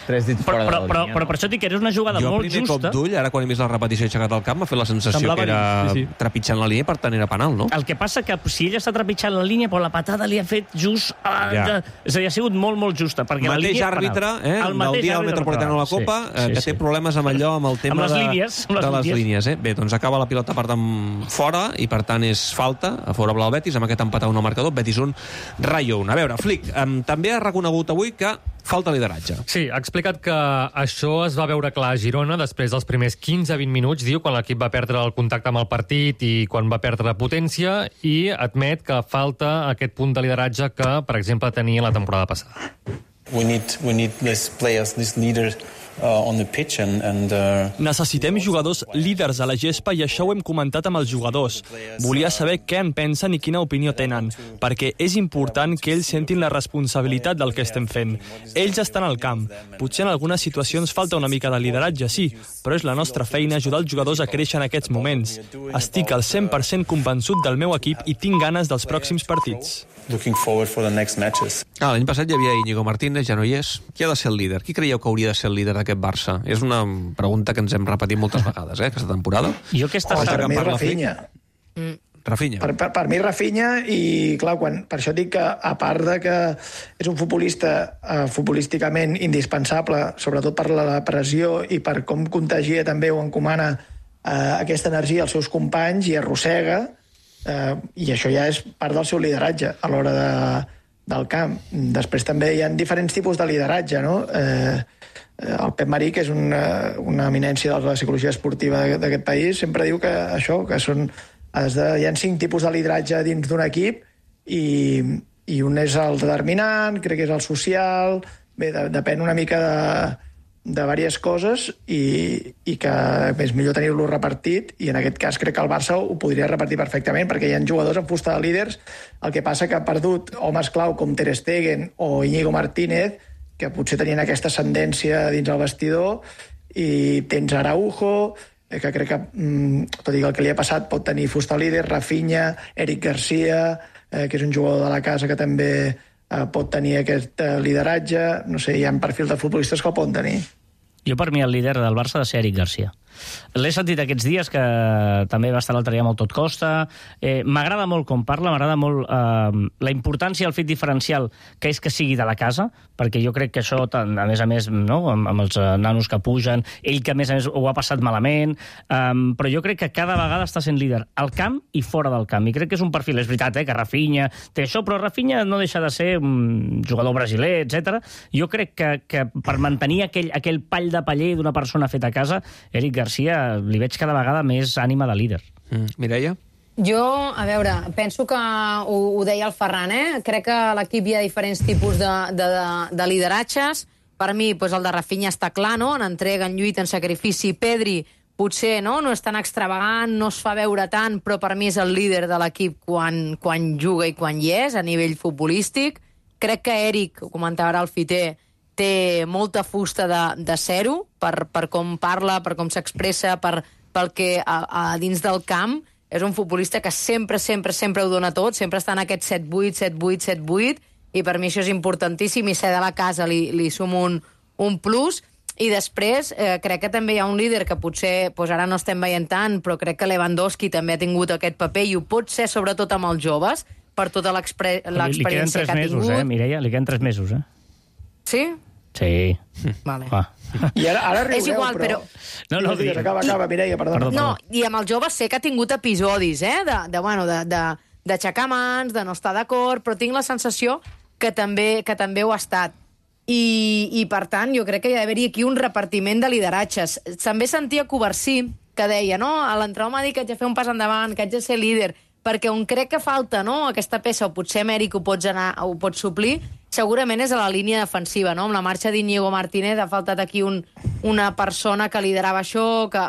3 dits fora de la línia. Però per això dic que era una jugada molt justa. Jo, primer cop d'ull, ara quan he vist la repetició aixecat al camp, m'ha fet la sensació que era trepitjant la línia, per tant era penal, no? El que passa que si ell està trepitjant la línia, però la patada li ha fet just... És a dir, ha sigut molt, molt justa. El mateix àrbitre, del dia del Metropolitano a la Copa, que té problemes amb allò, amb el tema de les línies. Bé, doncs acaba la pilota, per tant, fora, i per tant és falta, a favorable al Betis, amb aquest empatat 1 al marcador, Betis 1, Rayo 1. A veure, Flick, també ha reconegut avui que falta lideratge. Sí, ha explicat que això es va veure clar a Girona després dels primers 15-20 minuts, diu, quan l'equip va perdre el contacte amb el partit i quan va perdre potència, i admet que falta aquest punt de lideratge que, per exemple, tenia la temporada passada. We need these players, these leaders on the pitch and Necessitem jugadors líders a la gespa i això ho hem comentat amb els jugadors. Volia saber què en pensen i quina opinió tenen, perquè és important que ells sentin la responsabilitat del que estem fent. Ells estan al camp. Potser en algunes situacions falta una mica de lideratge, sí, però és la nostra feina ajudar els jugadors a créixer en aquests moments. Estic al 100% convençut del meu equip i tinc ganes dels pròxims partits. Looking forward for the next matches. L'any passat hi havia Íñigo Martínez, ja no hi és. Qui ha de ser el líder? Qui creieu que hauria de ser el líder d'aquest Barça? És una pregunta que ens hem repetit moltes vegades, aquesta temporada. Jo aquesta per mi Rafinha. Rafinha. Per mi Rafinha, i clar, per això dic que, a part de que és un futbolista futbolísticament indispensable, sobretot per la pressió i per com contagia també o encomana aquesta energia als seus companys i arrossega, i això ja és part del seu lideratge a l'hora del camp. Després també hi ha diferents tipus de lideratge, no? El Pep Marí, que és una eminència de la psicologia esportiva d'aquest país, sempre diu que això, que hi ha 5 tipus de lideratge dins d'un equip i un és el determinant, crec que és el social, bé, depèn una mica de diverses coses i que és millor tenir-lo repartit, i en aquest cas crec que el Barça ho podria repartir perfectament perquè hi ha jugadors en fusta de líders. El que passa que ha perdut homes clau com Ter Stegen o Íñigo Martínez, que potser tenien aquesta ascendència dins el vestidor, i tens Araujo, que crec que, tot i que el que li ha passat, pot tenir fusta líder, Rafinha, Eric Garcia, que és un jugador de la casa que també pot tenir aquest lideratge. No sé, hi ha perfils de futbolistes que el poden tenir. Jo, per mi, el líder del Barça ha de ser Eric Garcia. L'he sentit aquests dies, que també va estar l'altre dia amb el Tot Costa. M'agrada molt com parla, m'agrada molt la importància del fet diferencial, que és que sigui de la casa, perquè jo crec que això, a més, no? amb els nanos que pugen, ell que a més ho ha passat malament, però jo crec que cada vegada està sent líder al camp i fora del camp, i crec que és un perfil, és veritat, que Rafinha té això, però Rafinha no deixa de ser un jugador brasiler, etc. Jo crec que per mantenir aquell pall de paller d'una persona feta a casa, Eric Garcia li veig cada vegada més ànima de líder. Mireia? Jo, a veure, penso que ho deia el Ferran, crec que a l'equip hi ha diferents tipus de lideratges. Per mi, el de Rafinha està clar, no? En entrega, en lluita, en sacrifici. Pedri, potser no és tan extravagant, no es fa veure tant, però per mi és el líder de l'equip quan juga i quan hi és, a nivell futbolístic. Crec que Eric, ho comentava ara el Fiter, té molta fusta de zero per com parla, per com s'expressa, pel que a dins del camp és un futbolista que sempre ho dona tot, sempre està en aquest 7-8, 7-8, 7-8, i per mi això és importantíssim, i ser de la casa li sumo un plus. I després crec que també hi ha un líder que potser ara no estem veient tant, però crec que Lewandowski també ha tingut aquest paper, i ho pot ser sobretot amb els joves, per tota l'experiència que ha tingut. Li queden 3 mesos, Mireia? Li queden 3 mesos, Sí? Sí. Vale. I ara riureu, és igual, però... No, acaba, Mireia, perdó. No, i amb els joves sé que ha tingut episodis, d'aixecar mans, de no estar d'acord, però tinc la sensació que també ho ha estat. I per tant, jo crec que hi ha d'haver-hi aquí un repartiment de lideratges. També sentia Covarsí, que deia, no, a l'entrar m'ha dit que haig de fer un pas endavant, que haig de ser líder, perquè on crec que falta, no, aquesta peça, o potser Amèric ho pots suplir, segurament és a la línia defensiva, no? Amb la marxa d'Íñigo Martínez ha faltat aquí una persona que liderava això, que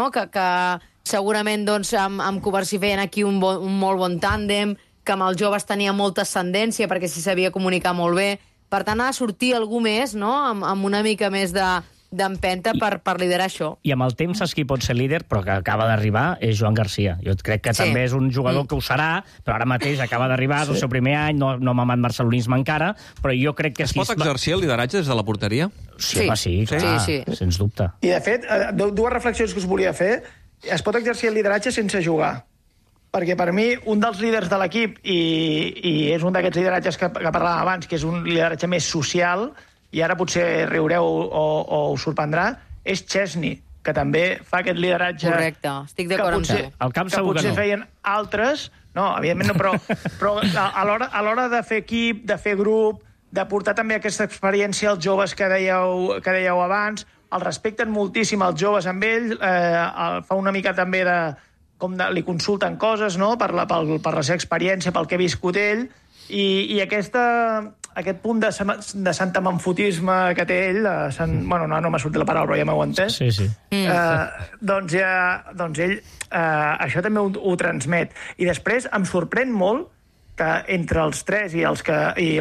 segurament amb Covarsí feien aquí un molt bon tàndem, que amb els joves tenia molta ascendència perquè s'hi sabia comunicar molt bé. Per tant, ha de sortir algú més, no? Amb una mica més de d'empenta per liderar això. I amb el temps saps qui pot ser líder, però que acaba d'arribar, és Joan Garcia. Jo crec que també és un jugador que ho serà, però ara mateix acaba d'arribar, és el seu primer any, no ha mamat barcelonisme encara, però jo crec que... Es pot exercir el lideratge des de la porteria? Sí, clar, sens dubte. I, de fet, dues reflexions que us volia fer. Es pot exercir el lideratge sense jugar. Perquè per mi, un dels líders de l'equip, i és un d'aquests lideratges que parlàvem abans, que és un lideratge més social, i ara potser riureu o us sorprendrà, és Chesney, que també fa aquest lideratge... Correcte, estic d'acord amb tu. Al camp segur que no. Que potser feien altres... No, evidentment no, però a l'hora de fer equip, de fer grup, de portar també aquesta experiència als joves que dèieu abans, el respecten moltíssim els joves amb ell, fa una mica també de... li consulten coses, no?, per la seva experiència, pel que ha viscut ell, i aquest punt de santamanfotisme que té ell, bueno, no m'ha sortit la paraula, però ja m'heu entès. Sí. Doncs ell això també ho transmet. I després em sorprèn molt que entre els 3 i els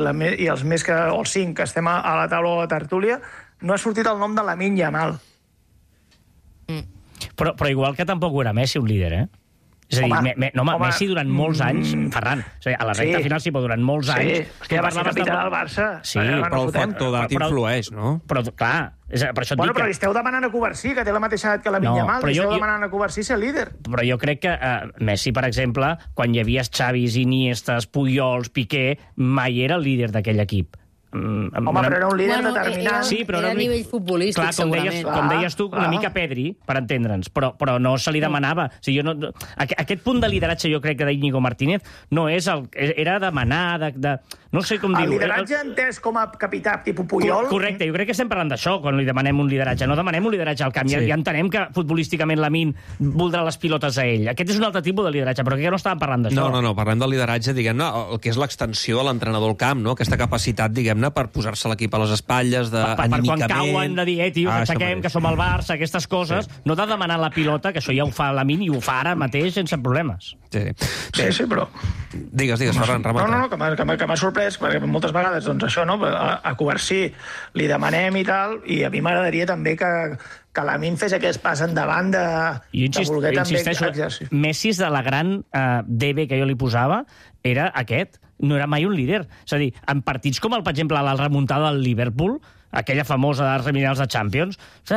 5 que estem a la taula de tertúlia no ha sortit el nom de Lamine Yamal. Però igual que tampoc ho era Messi un líder, eh? És a dir, Messi durant molts anys, Ferran, a la recta final sí, però durant molts anys... Sí, que ja va ser capità del Barça. Sí, però el factor d'edat influeix, no? Però, clar, per això et dic però li esteu demanant a Covarsí, que té la mateixa edat que Lamine Yamal, li esteu demanant a Covarsí ser líder. Però jo crec que Messi, per exemple, quan hi havia Xavis, Iniestas, Pujols, Piqué, mai era el líder d'aquell equip. Però era un líder determinat. Sí, però era a nivell futbolístic, segurament. Com deies tu, una mica Pedri, per entendre'ns, però no se li demanava. O sigui, aquest punt de lideratge, jo crec que d'Íñigo Martínez no és era demanar, no sé com dir-ho. El lideratge entès com a capità tipus Puyol... Correcte, jo crec que estem parlant d'això quan li demanem un lideratge. No demanem un lideratge al camp. Ja entenem que futbolísticament Lamine voldrà les pilotes a ell. Aquest és un altre tipus de lideratge, però que no estàvem parlant d'això. No, parlem del lideratge, diguem-ne, el que és l'extensió de l'entrenador al camp, no? Aquesta capacitat, diguem-ne, per posar-se l'equip a les espatlles, anímicament... Per quan cauen de dir, tio, aixequem, que som al Barça, aquestes coses, no de demanar la pilota, que això ja ho fa Lamine i ho fa ara mateix sense problemes. Sí, però... Digues, Ferran, remata. No, que m'ha sorprès, perquè moltes vegades, doncs això, no? A Covarsí li demanem i tal, i a mi m'agradaria també que Lamine fes aquest pas endavant de voler també exercir. Messi de la gran DB que jo li posava era aquest, no era mai un líder. És a dir, en partits com, per exemple, la remuntada del Liverpool, aquella famosa de semifinals de Champions,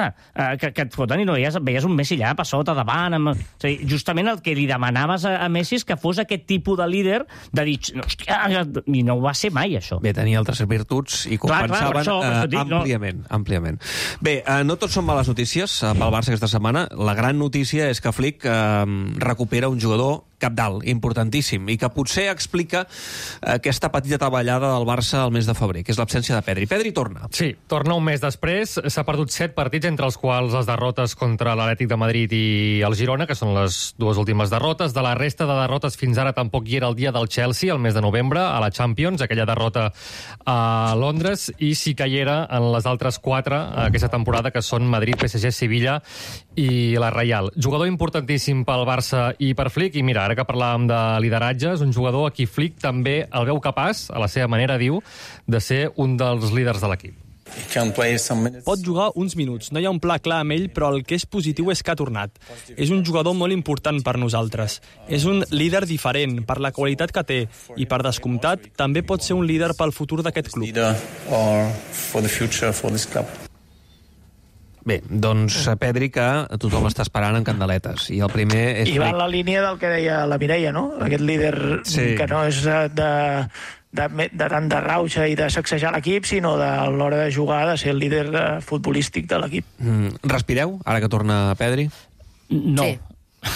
que et foten i no veies un Messi allà, per sota, davant... És a dir, justament el que li demanaves a Messi és que fos aquest tipus de líder de dir, hòstia, i no ho va ser mai, això. Bé, tenia altres virtuts i compensaven àmpliament. Bé, no tot són males notícies pel Barça aquesta setmana. La gran notícia és que Flick recupera un jugador cabdal, importantíssim, i que potser explica aquesta petita davallada del Barça al mes de febrer, que és l'absència de Pedri. Pedri torna. Sí, torna un mes després. S'ha perdut 7 partits, entre els quals les derrotes contra l'Atlètic de Madrid i el Girona, que són les dues últimes derrotes. De la resta de derrotes fins ara tampoc hi era el dia del Chelsea, el mes de novembre, a la Champions, aquella derrota a Londres, i sí que hi era en les altres 4 aquesta temporada, que són Madrid, PSG, Sevilla i la Reial. Jugador importantíssim pel Barça i per Flick, i mira, ara que parlàvem de lideratge, és un jugador a qui Flick també el veu capaç, a la seva manera, diu, de ser un dels líders de l'equip. Pot jugar uns minuts, no hi ha un pla clar amb ell, però el que és positiu és que ha tornat. És un jugador molt important per nosaltres. És un líder diferent per la qualitat que té i, per descomptat, també pot ser un líder pel futur d'aquest club. Bé, doncs Pedri, que tothom està esperant en candeletes. I el primer és... I va en la línia del que deia la Mireia, no? Aquest líder que no és de tant de rauxa i de sacsejar l'equip, sinó a l'hora de jugar, de ser el líder futbolístic de l'equip. Respireu, ara que torna Pedri? No. Sí.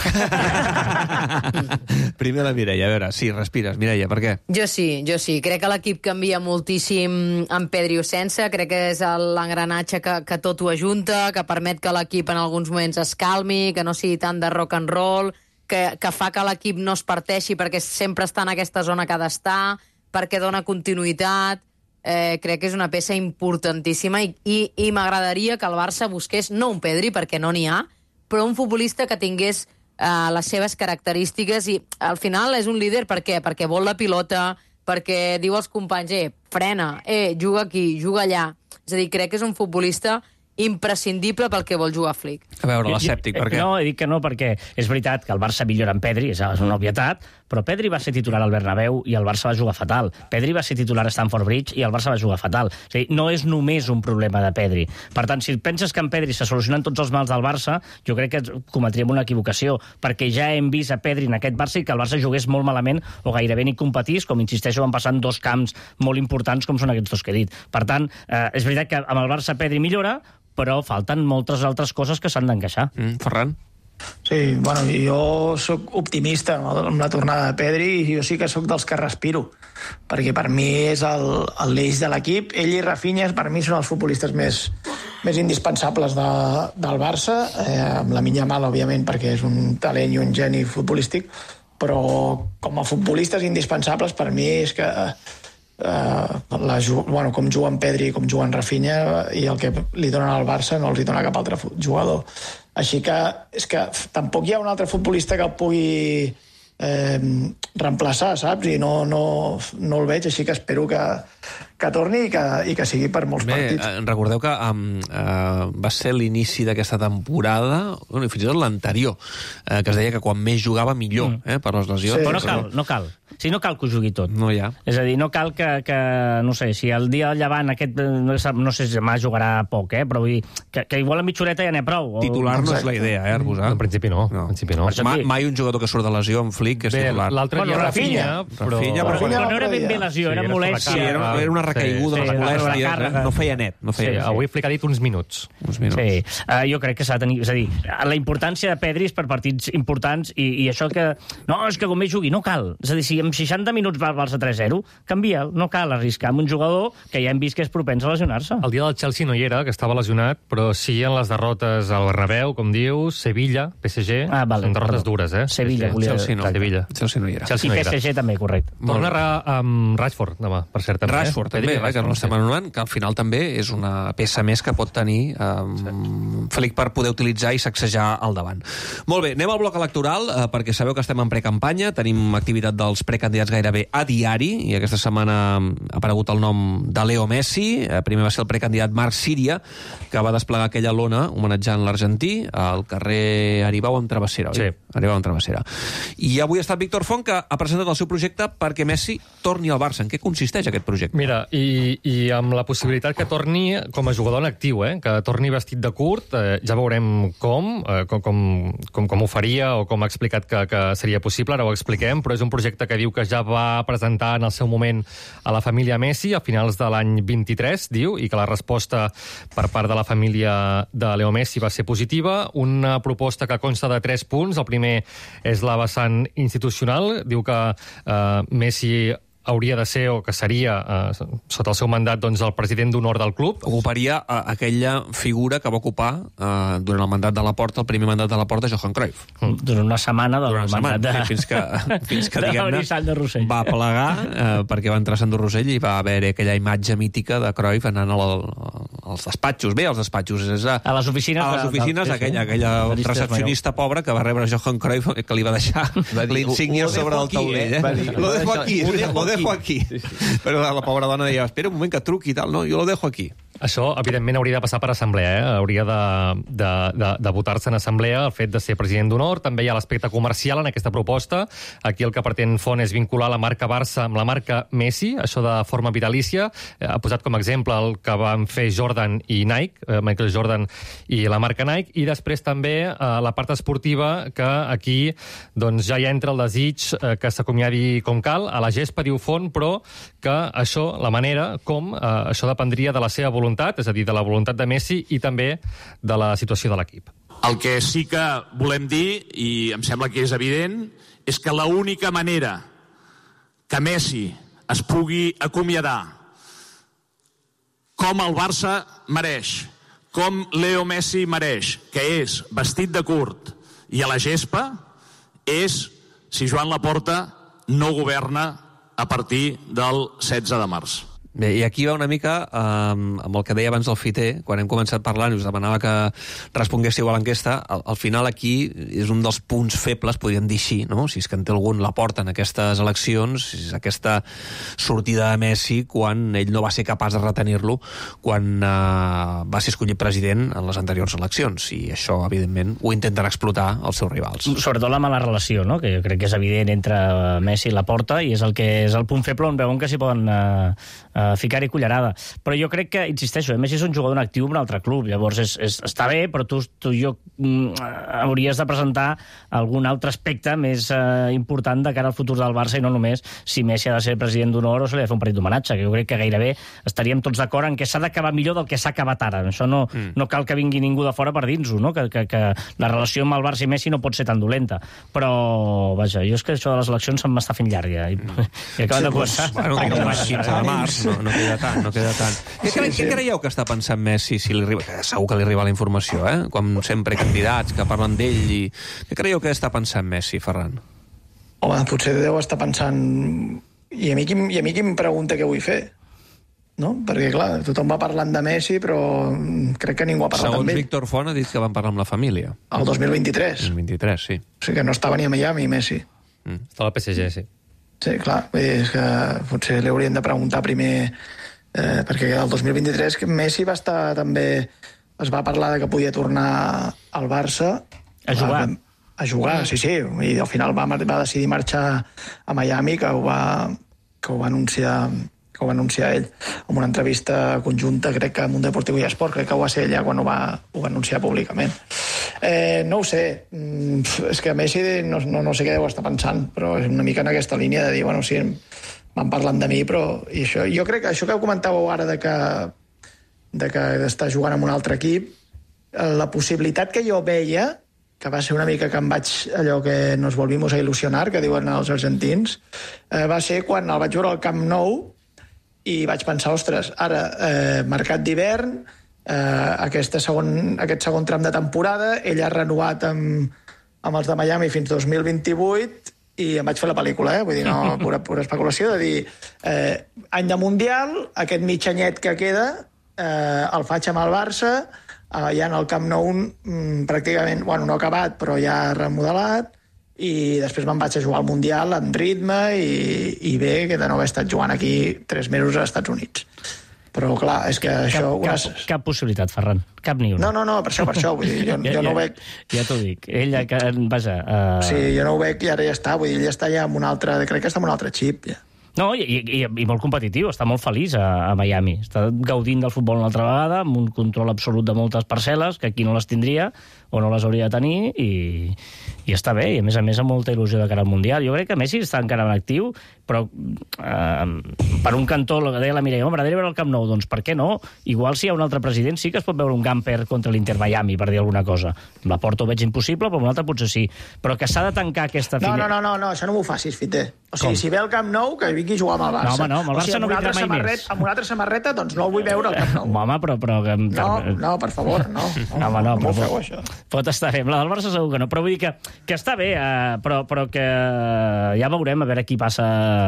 Primer la Mireia, a veure, sí, respires. Mireia, per què? Jo sí. Crec que l'equip canvia moltíssim amb Pedri o sense. Crec que és l'engranatge que tot ho ajunta, que permet que l'equip en alguns moments es calmi, que no sigui tant de rock and roll, que fa que l'equip no es parteixi perquè sempre està en aquesta zona que ha d'estar, perquè dona continuïtat. Crec que és una peça importantíssima i m'agradaria que el Barça busqués, no un Pedri, perquè no n'hi ha, però un futbolista que tingués les seves característiques i al final és un líder per què? Perquè vol la pilota, perquè diu als companys, frena, juga aquí, juga allà. És a dir, crec que és un futbolista imprescindible pel que vol jugar Flick. A veure, l'escèptic, per què? No, he dit que no, perquè és veritat que el Barça millora en Pedri, és una obvietat, però Pedri va ser titular al Bernabéu i el Barça va jugar fatal. Pedri va ser titular a Stamford Bridge i el Barça va jugar fatal. És a dir, no és només un problema de Pedri. Per tant, si penses que en Pedri se solucionen tots els mals del Barça, jo crec que cometríem una equivocació, perquè ja hem vist a Pedri en aquest Barça i que el Barça jugués molt malament o gairebé ni competís, com insisteixo, van passant dos camps molt importants com són aquests dos que he dit. Per tant, és veritat que amb el Barça Pedri millora, però falten moltes altres coses que s'han d'encaixar. Ferran? Sí, bueno, jo sóc optimista amb la tornada de Pedri i jo sí que sóc dels que respiro, perquè per mi és l'eix de l'equip. Ell i Rafinha per mi són els futbolistes més indispensables del Barça, amb la Yamal, òbviament, perquè és un talent i un geni futbolístic, però com a futbolistes indispensables per mi és que com juguen Pedri i com juguen Rafinha i el que li donen al Barça no els hi dona cap altre jugador. Així que és que tampoc hi ha un altre futbolista que el pugui reemplaçar, saps? I no el veig, així que espero que torni i que sigui per molts partits. Recordeu que va ser l'inici d'aquesta temporada, i fins i tot l'anterior, que es deia que quan més jugava millor, per les lesions. Sí, però no cal. Si no cal que ho jugui tot. No hi ha. És a dir, no cal que no sé, si el dia del Llevant aquest, no sé si demà jugarà poc, però vull dir, que igual a mitjoreta ja n'hi ha prou. Titular no és la idea, Arbusà? En principi no. Mai un jugador que surt de lesió en Flick és titular. L'altre dia Rafinha, però no era ben bé lesió, era molèstia. Era una recaiguda, unes molèsties, no feia net. Avui Flick ha dit uns minuts. Sí, jo crec que s'ha de tenir... És a dir, la importància de Pedri és per partits importants i això que... No, és que com més jugui, no cal. És a dir, si amb 60 minuts va al Barça 3-0, canvia'l. No cal arriscar amb un jugador que ja hem vist que és propens a lesionar-se. El dia del Chelsea no hi era, que estava lesionat, però sí en les derrotes al Bernabéu, com dius, Sevilla, PSG, són derrotes dures, Sevilla, Chelsea no hi era. I PSG també, correcte. Torna amb Rashford demà, per cert. Rashford també, que no estem anomenant, que al final també és una peça més que pot tenir Flick per poder utilitzar i sacsejar al davant. Molt bé, anem al bloc electoral, perquè sabeu que estem en precampanya, tenim activitat dels precandidats gairebé a diari, i aquesta setmana ha aparegut el nom de Leo Messi. Primer va ser el precandidat Marc Síria, que va desplegar aquella lona homenatjant l'argentí al carrer Aribau amb Travessera, oi? Sí. Aribau amb Travessera. I avui ha estat Víctor Font, que ha presentat el seu projecte perquè Messi torni al Barça. En què consisteix aquest projecte? Mira, i amb la possibilitat que torni com a jugador en actiu, que torni vestit de curt, ja veurem com ho faria o com ha explicat que seria possible, ara ho expliquem, però és un projecte que diu que ja va presentar en el seu moment a la família Messi a finals de l'any 23, diu, i que la resposta per part de la família de Leo Messi va ser positiva. Una proposta que consta de 3 punts. El primer és la vessant institucional. Diu que Messi hauria de ser, o que seria, sota el seu mandat, doncs, el president d'honor del club. Ocuparia aquella figura que va ocupar durant el mandat de Laporta, el primer mandat de Laporta, Johan Cruyff. Durant una setmana del mandat de... Fins que diguem-ne, va plegar, perquè va entrar a Sandro Rosell i va haver aquella imatge mítica de Cruyff anant als despatxos. Bé, als despatxos. A les oficines. A les oficines, aquella recepcionista pobra que va rebre Johan Cruyff, que li va deixar l'insígnia sobre el taulell. Lo dejo aquí, lo dejo aquí. Però la pobra dona deia, espera un moment que truqui i tal. No, jo lo dejo aquí. Això, evidentment, hauria de passar per assemblea, Hauria de votar-se en assemblea el fet de ser president d'honor. També hi ha l'aspecte comercial en aquesta proposta. Aquí el que pretén Font és vincular la marca Barça amb la marca Messi, això de forma vitalícia. Ha posat com a exemple el que van fer Jordan i Nike, Michael Jordan i la marca Nike, i després també la part esportiva, que aquí doncs, ja hi entra el desig que s'acomiadi com cal. A la gespa, diu Font, però que això, la manera com això dependria de la seva voluntat, és a dir, de la voluntat de Messi i també de la situació de l'equip. El que sí que volem dir, i em sembla que és evident, és que l'única manera que Messi es pugui acomiadar com el Barça mereix, com Leo Messi mereix, que és vestit de curt i a la gespa, és si Joan Laporta no governa a partir del 16 de març. Bé, i aquí va una mica amb el que deia abans el Fiter, quan hem començat parlant i us demanava que responguéssiu a l'enquesta, al final aquí és un dels punts febles, podríem dir així, no? Si és que en té algun la porta en aquestes eleccions, és aquesta sortida de Messi quan ell no va ser capaç de retenir-lo quan va ser escollit president en les anteriors eleccions, i això, evidentment, ho intenten explotar els seus rivals. Sobretot la mala relació, no? Que jo crec que és evident entre Messi i Laporta, i és el punt feble on veuen que s'hi poden ficar-hi cullerada. Però jo crec que, insisteixo, Messi és un jugador en actiu en un altre club, llavors està bé, però tu i jo hauries de presentar algun altre aspecte més important de cara al futur del Barça, i no només si Messi ha de ser president d'honor o se li ha de fer un partit d'homenatge, que jo crec que gairebé estaríem tots d'acord en què s'ha d'acabar millor del que s'ha acabat ara. Això no cal que vingui ningú de fora per dir-nos-ho, no? Que la relació amb el Barça i Messi no pot ser tan dolenta. Però, vaja, jo és que això de les eleccions se'm m'està fent llarga. I acaben de començar. Bueno, el 15 de març, no queda tant. Què creieu que està pensant Messi, si li arriba, que segur que li arriba la informació, com sempre candidats que parlen d'ell, i què creieu que està pensant Messi, Ferran? Home, potser deu estar pensant... I a mi qui em pregunta què vull fer? No? Perquè, clar, tothom va parlant de Messi, però crec que ningú ha parlat amb ell. Segons Víctor Font ha dit que van parlar amb la família. El 2023. El 2023, sí. O sigui que no estava ni a Miami, Messi. Està al PSG, sí. Sí, clar, vull dir, és que potser li haurien de preguntar primer, perquè el 2023 que Messi va estar també... Es va parlar de que podia tornar al Barça. A jugar. A jugar, sí. I al final va decidir marxar a Miami, que ho va anunciar ell en una entrevista conjunta, crec que amb un Deportiu i Esport, crec que ho va ser ella quan ho va anunciar públicament. No ho sé, és que Messi no sé què deu estar pensant, però és una mica en aquesta línia de dir, bueno, sí, van parlant de mi, però... I això, jo crec que això que comentàveu ara de que està jugant amb un altre equip, la possibilitat que jo veia, que va ser una mica que em vaig, allò que nos volvimos a ilusionar, que diuen els argentins, va ser quan el vaig veure al Camp Nou i vaig pensar, ostres, ara, mercat d'hivern, aquest segon tram de temporada, ell ha renovat amb els de Miami fins 2028, i em vaig fer la pel·lícula, vull dir, no, pura especulació, de dir, any de Mundial, aquest mig anyet que queda, el faig amb el Barça, ja en el Camp Nou pràcticament, bueno, no acabat, però ja remodelat, i després me'n vaig a jugar al Mundial amb ritme i bé, que de nou he estat jugant aquí 3 mesos als Estats Units. Però, clar, és que això... Cap possibilitat, Ferran. Cap ni una. No, per això. Vull dir, jo no ho veig... Ja t'ho dic. Ella, vaja... Sí, jo no ho veig i ara ja està. Vull dir, ell està ja amb un altre... Crec que està amb un altre xip, ja. No, i molt competitiu, està molt feliç a Miami. Està gaudint del futbol una altra vegada, amb un control absolut de moltes parcel·les, que aquí no les tindria, o no les hauria de tenir, i està bé, i a més amb molta il·lusió de cara al Mundial. Jo crec que Messi està encara en actiu, però per un cantó, el que deia la Mireia, m'agradaria veure el Camp Nou, doncs per què no? Igual si hi ha un altre president sí que es pot veure un gamper contra l'Inter Miami, per dir alguna cosa. La Porta ho veig impossible, però un altre potser sí. Però que s'ha de tancar aquesta filla... No, això no m'ho facis, Fiter. O sigui, si ve el Camp Nou, que vingui a jugar amb el Barça. No, home, no, amb el Barça no vindrà mai més. Amb una altra samarreta, doncs no el vull veure al Camp Nou. Home, però... No, per favor, no. Home, no, però feu això. Pot estar bé. La del Barça segur que no, però vull dir que està bé, però que ja veurem a veure qui passa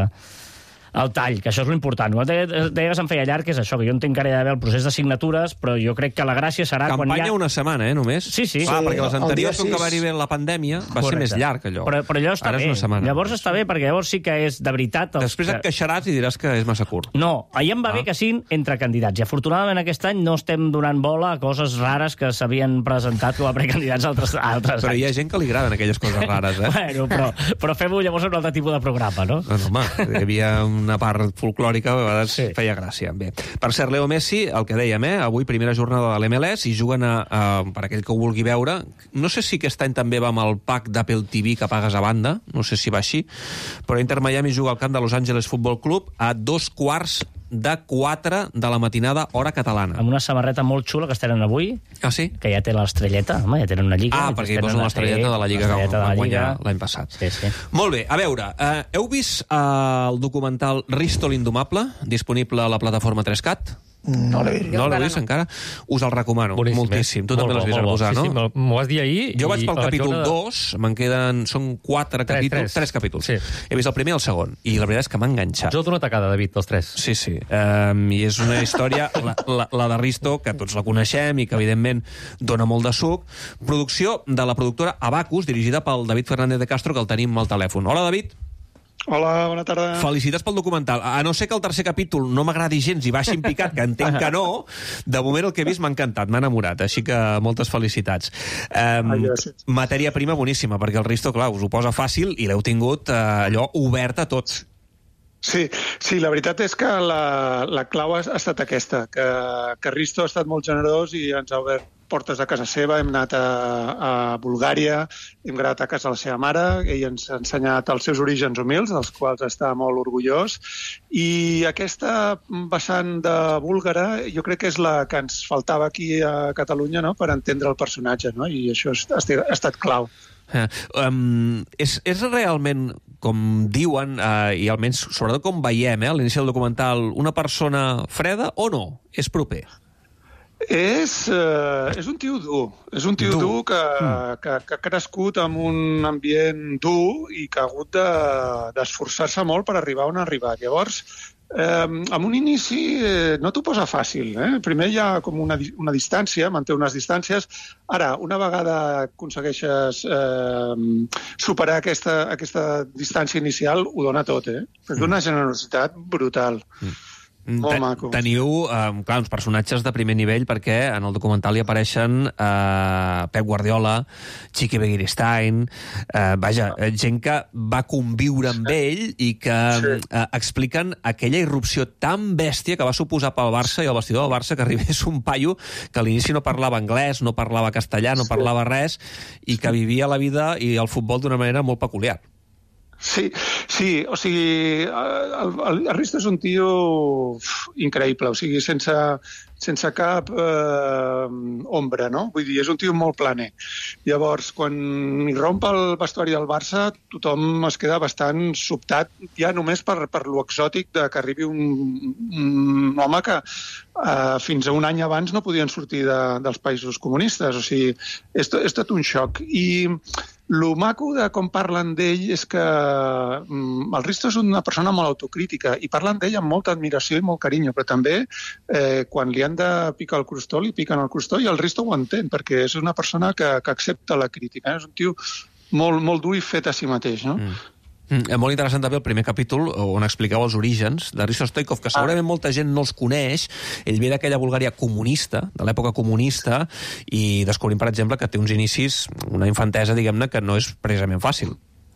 el tall, que això és l'important. Deies em feia llarg, que és això, que jo entenc que ara hi ha d'haver el procés de signatures, però jo crec que la gràcia serà campanya quan hi ha... una setmana, només? Sí. Clar, perquè les anteriors, com que va arribar la pandèmia, va ser més llarg, allò. Però allò està bé. Llavors està bé, perquè llavors sí que és de veritat... Després et queixaràs i diràs que és massa curt. No, ahir em va bé que siguin entre candidats, i afortunadament aquest any no estem donant bola a coses rares que s'havien presentat com a precandidats altres anys. Però hi ha gent que li agraden aquelles coses rares, Bueno, però fem-ho llavors un altre tipus de programa, no? Home, hi havia una part folclòrica, a vegades feia gràcia. Bé. Per cert, Leo Messi, el que dèiem, avui primera jornada de l'MLS, i juguen per aquell que ho vulgui veure. No sé si aquest any també va amb el pack d'Apple TV que pagues a banda, no sé si va així, però Inter Miami juga al camp de Los Angeles Football Club a 3:45 de la matinada, hora catalana. Amb una samarreta molt xula que estrenen avui. Ah, sí? Que ja té l'estrelleta, home, ja tenen una lliga. Ah, perquè hi posen l'estrelleta de la lliga que van guanyar l'any passat. Sí. Molt bé, a veure, heu vist el documental Ristol Indomable, disponible a la plataforma 3CAT? No l'he vist. No l'he vist encara? Us el recomano moltíssim. Tu també l'has vist, Arbusà, no? Sí, m'ho vas dir ahir. Jo vaig pel capítol 2, me'n queden... Són 4 capítols. 3 capítols. He vist el primer i el segon, i la veritat és que m'ha enganxat. Jo t'ho una tacada, David, els 3. Sí. I és una història, la de Risto, que tots la coneixem i que, evidentment, dona molt de suc. Producció de la productora Abacus, dirigida pel David Fernández de Castro, que el tenim al telèfon. Hola, David. Hola, bona tarda. Felicitats pel documental. A no ser que el tercer capítol no m'agradi gens i vagi en picat, que entenc que no, de moment el que he vist m'ha encantat, m'ha enamorat, així que moltes felicitats. Matèria prima boníssima, perquè el Risto, clar, us ho posa fàcil i l'heu tingut allò obert a tots. Sí, la veritat és que la clau ha estat aquesta, que Risto ha estat molt generós i ens ha obert portes a casa seva, hem anat a Bulgària, hem grat a casa de la seva mare, ell ens ha ensenyat els seus orígens humils, dels quals està molt orgullós, i aquesta vessant de búlgara jo crec que és la que ens faltava aquí a Catalunya, no?, per entendre el personatge, no?, i això ha estat clau. És realment, com diuen, i almenys sobretot com veiem a l'inici del documental, una persona freda o no? És proper? És un tio dur. És un tio dur que ha crescut en un ambient dur i que ha hagut d'esforçar-se molt per arribar on ha arribat. Llavors, en un inici no t'ho posa fàcil. Primer hi ha com una distància, manté unes distàncies. Ara, una vegada aconsegueixes superar aquesta distància inicial, ho dona tot. És d'una generositat brutal. Molt maco. Teniu, clar, uns personatges de primer nivell perquè en el documental hi apareixen Pep Guardiola, Chiqui Begiristain, gent que va conviure amb ell i que expliquen aquella irrupció tan bèstia que va suposar pel Barça i el vestidor del Barça que arribés un paio que a l'inici no parlava anglès, no parlava castellà, no parlava res i que vivia la vida i el futbol d'una manera molt peculiar. Sí, o sigui, el Risto és un tio increïble, o sigui, sense cap ombra, no? Vull dir, és un tio molt planer. Llavors, quan irromp el vestuari del Barça, tothom es queda bastant sobtat, ja només per lo exòtic que arribi un home que fins a un any abans no podien sortir dels països comunistes. O sigui, és tot un xoc. I lo maco de com parlen d'ell és que el Risto és una persona molt autocrítica i parlen d'ell amb molta admiració i molt carinyo, però també quan li han de picar el crostó, li piquen el crostó i el Risto ho entén, perquè és una persona que accepta la crítica. És un tio molt dur i fet a si mateix, no? Molt interessant també el primer capítol on expliqueu els orígens de Risto Stoichkov, que segurament molta gent no els coneix. Ell ve d'aquella Bulgària comunista, de l'època comunista, i descobrim, per exemple, que té uns inicis, una infantesa, diguem-ne, que no és precisament fàcil.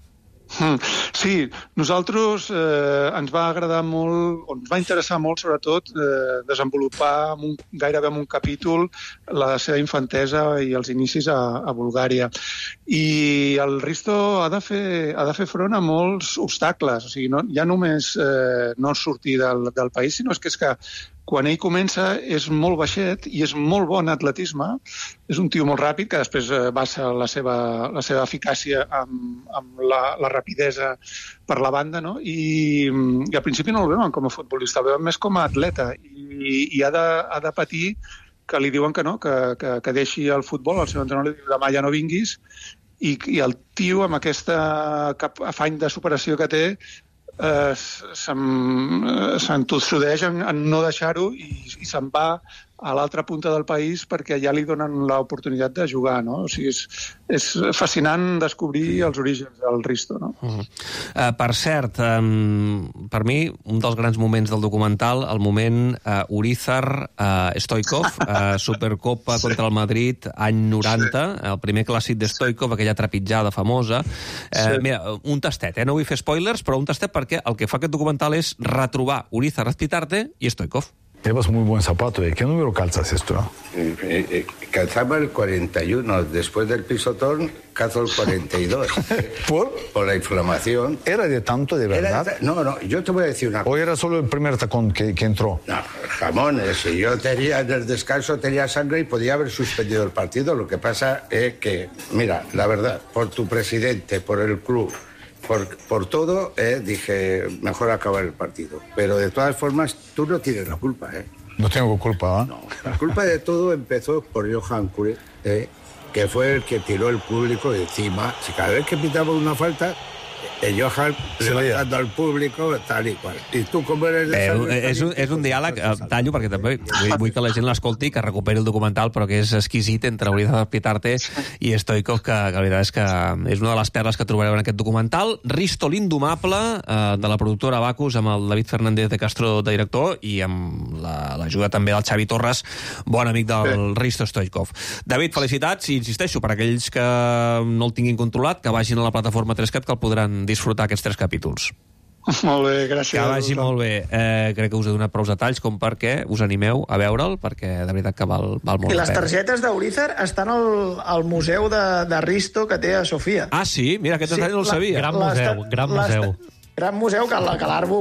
Sí, nosaltres ens va agradar molt, o ens va interessar molt, sobretot, desenvolupar gairebé en un capítol la seva infantesa i els inicis a Bulgària. I el Risto ha de fer front a molts obstacles. O sigui, ja només no sortir del país, sinó és que quan ell comença és molt baixet i és molt bon atletisme. És un tio molt ràpid que després basa la seva eficàcia amb la rapidesa per la banda, no? I al principi no el veuen com a futbolista, el veuen més com a atleta i ha de patir que li diuen que no, que deixi el futbol. El seu entrenador li diu demà ja no vinguis i el tio amb aquesta afany de superació que té s'entossudeix en no deixar-ho i se'n va a l'altra punta del país perquè ja li donen l'oportunitat de jugar, no? O sigui, és fascinant descobrir els orígens del Risto, no? Per cert, per mi, un dels grans moments del documental, el moment Urizar-Stoichkov, Supercopa contra el Madrid, any 90, el primer clàssic de Stoichkov, aquella trepitjada famosa. Mira, un tastet, no vull fer spoilers, però un tastet perquè el que fa aquest documental és retrobar Urizar Azpitarte i Stoichkov. Llevas muy buen zapato. ¿De qué número calzas esto? Calzaba el 41. Después del pisotón, calzo el 42. ¿Por? Por la inflamación. ¿Era de tanto, de verdad? No, yo te voy a decir una cosa. ¿O era solo el primer tacón que entró? No, jamones. Yo en el descanso tenía sangre y podía haber suspendido el partido. Lo que pasa es que, mira, la verdad, por tu presidente, por el club, por todo, dije, mejor acabar el partido. Pero de todas formas, tú no tienes la culpa, No tengo culpa, ¿eh? No, la culpa de todo empezó por Johan Cruyff, que fue el que tiró el público de encima. Si cada vez que pitaba una falta, el Johan levantando al público, tal i qual. I tu com eres... És un diàleg, tallo, perquè també vull que la gent l'escolti, que recuperi el documental, però que és exquisit entre Uriza Pitarte i Stoichkov, que la veritat és que és una de les perles que trobareu en aquest documental. Risto l'Indomable, de la productora Abacus, amb el David Fernández de Castro de director, i amb l'ajuda també del Xavi Torres, bon amic del Risto Stoichkov. David, felicitats, i insisteixo, per aquells que no el tinguin controlat, que vagin a la plataforma 3CAT, que el podran disfrutar aquests 3 capítols. Molt bé, gràcies. Que vagi molt bé. Crec que us he donat prou detalls com perquè us animeu a veure'l, perquè de veritat que val molt la pena. I les targetes d'Urízar estan al museu de Risto que té a Sofia. Ah, sí? Mira, aquest detall no el sabia. Gran museu que l'Arbo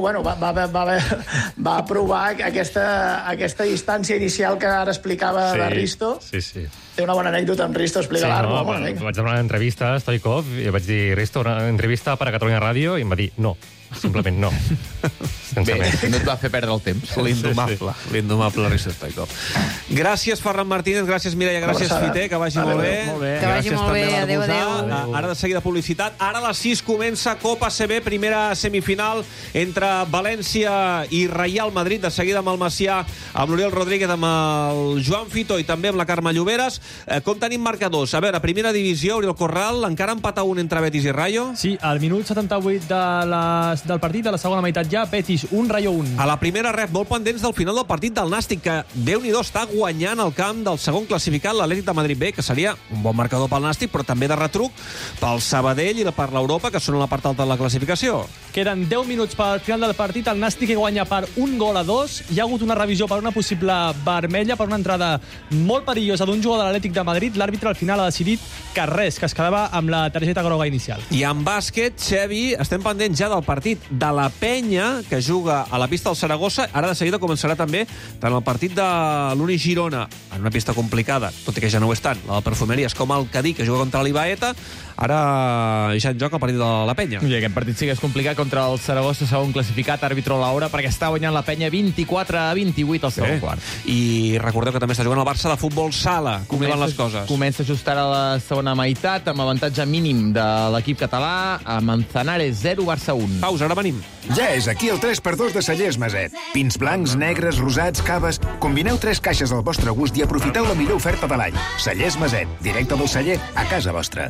va aprovar aquesta distància inicial que ara explicava de Risto. Sí. Té una bona anècdota amb Risto, explica l'Arbo. Vaig donar una entrevista a Stoichkov i vaig dir, Risto, una entrevista per a Catalunya Ràdio, i em va dir no. Simplement no. Bé, no et va fer perdre el temps. L'indomable Risto Stoichkov. Gràcies, Ferran Martínez, gràcies, Mireia, gràcies, Fiter, que vagi molt bé. Que vagi molt bé, adéu. Ara de seguida publicitat. Ara a les 6 comença Copa CB, primera semifinal entre València i Real Madrid. De seguida amb el Macià, amb l'Oriol Rodríguez, amb el Joan Fito i també amb la Carme Lloberes. Com tenim marcadors? A veure, primera divisió, Oriol Corral, encara empata un entre Betis i Rayo? Sí, al minut 78 del partit, de la segona meitat ja, Betis 1, Rayo 1. A la primera rep, molt pendents del final del partit del Nàstic, que Déu-n'hi-do està guanyant el camp del segon classificat, l'Atlètic de Madrid B, que seria un bon marcador pel Nàstic, però també de retruc pel Sabadell i per l'Europa, que són a la part alta de la classificació. Queden 10 minuts pel final del partit, el Nàstic guanya per 1-2. Hi ha hagut una revisió per una possible vermella, per una entrada molt perillosa d'un jugador de l'Atlètic de Madrid. L'àrbitre al final ha decidit que res, que es quedava amb la targeta groga inicial. I en bàsquet, Xevi, estem pendents ja del partit de la Penya, que juga a la pista del Saragossa. Ara de seguida començarà també tant el partit de l'Uni Girona, en una pista complicada, tot i que ja no ho és tant, la de Perfumeries, com el Cadí, que juga contra l'Ibaeta. Ara ja en joc el partit de la Penya. I aquest partit sí que és complicat contra el Saragossa, segon classificat, àrbitre Laura, perquè està guanyant la Penya 24-28 al segon quart. I recordeu que també està jugant el Barça de futbol sala. Com van les coses? Comença just ara la segona meitat, amb avantatge mínim de l'equip català, a Manzanares 0, Barça 1. Pausa, ara venim. Ja és aquí el 3x2 de Cellers Maset. Pins blancs, negres, rosats, caves... Combineu 3 caixes al vostre gust i aprofiteu la millor oferta de l'any. Cellers Maset, directe del celler a casa vostra.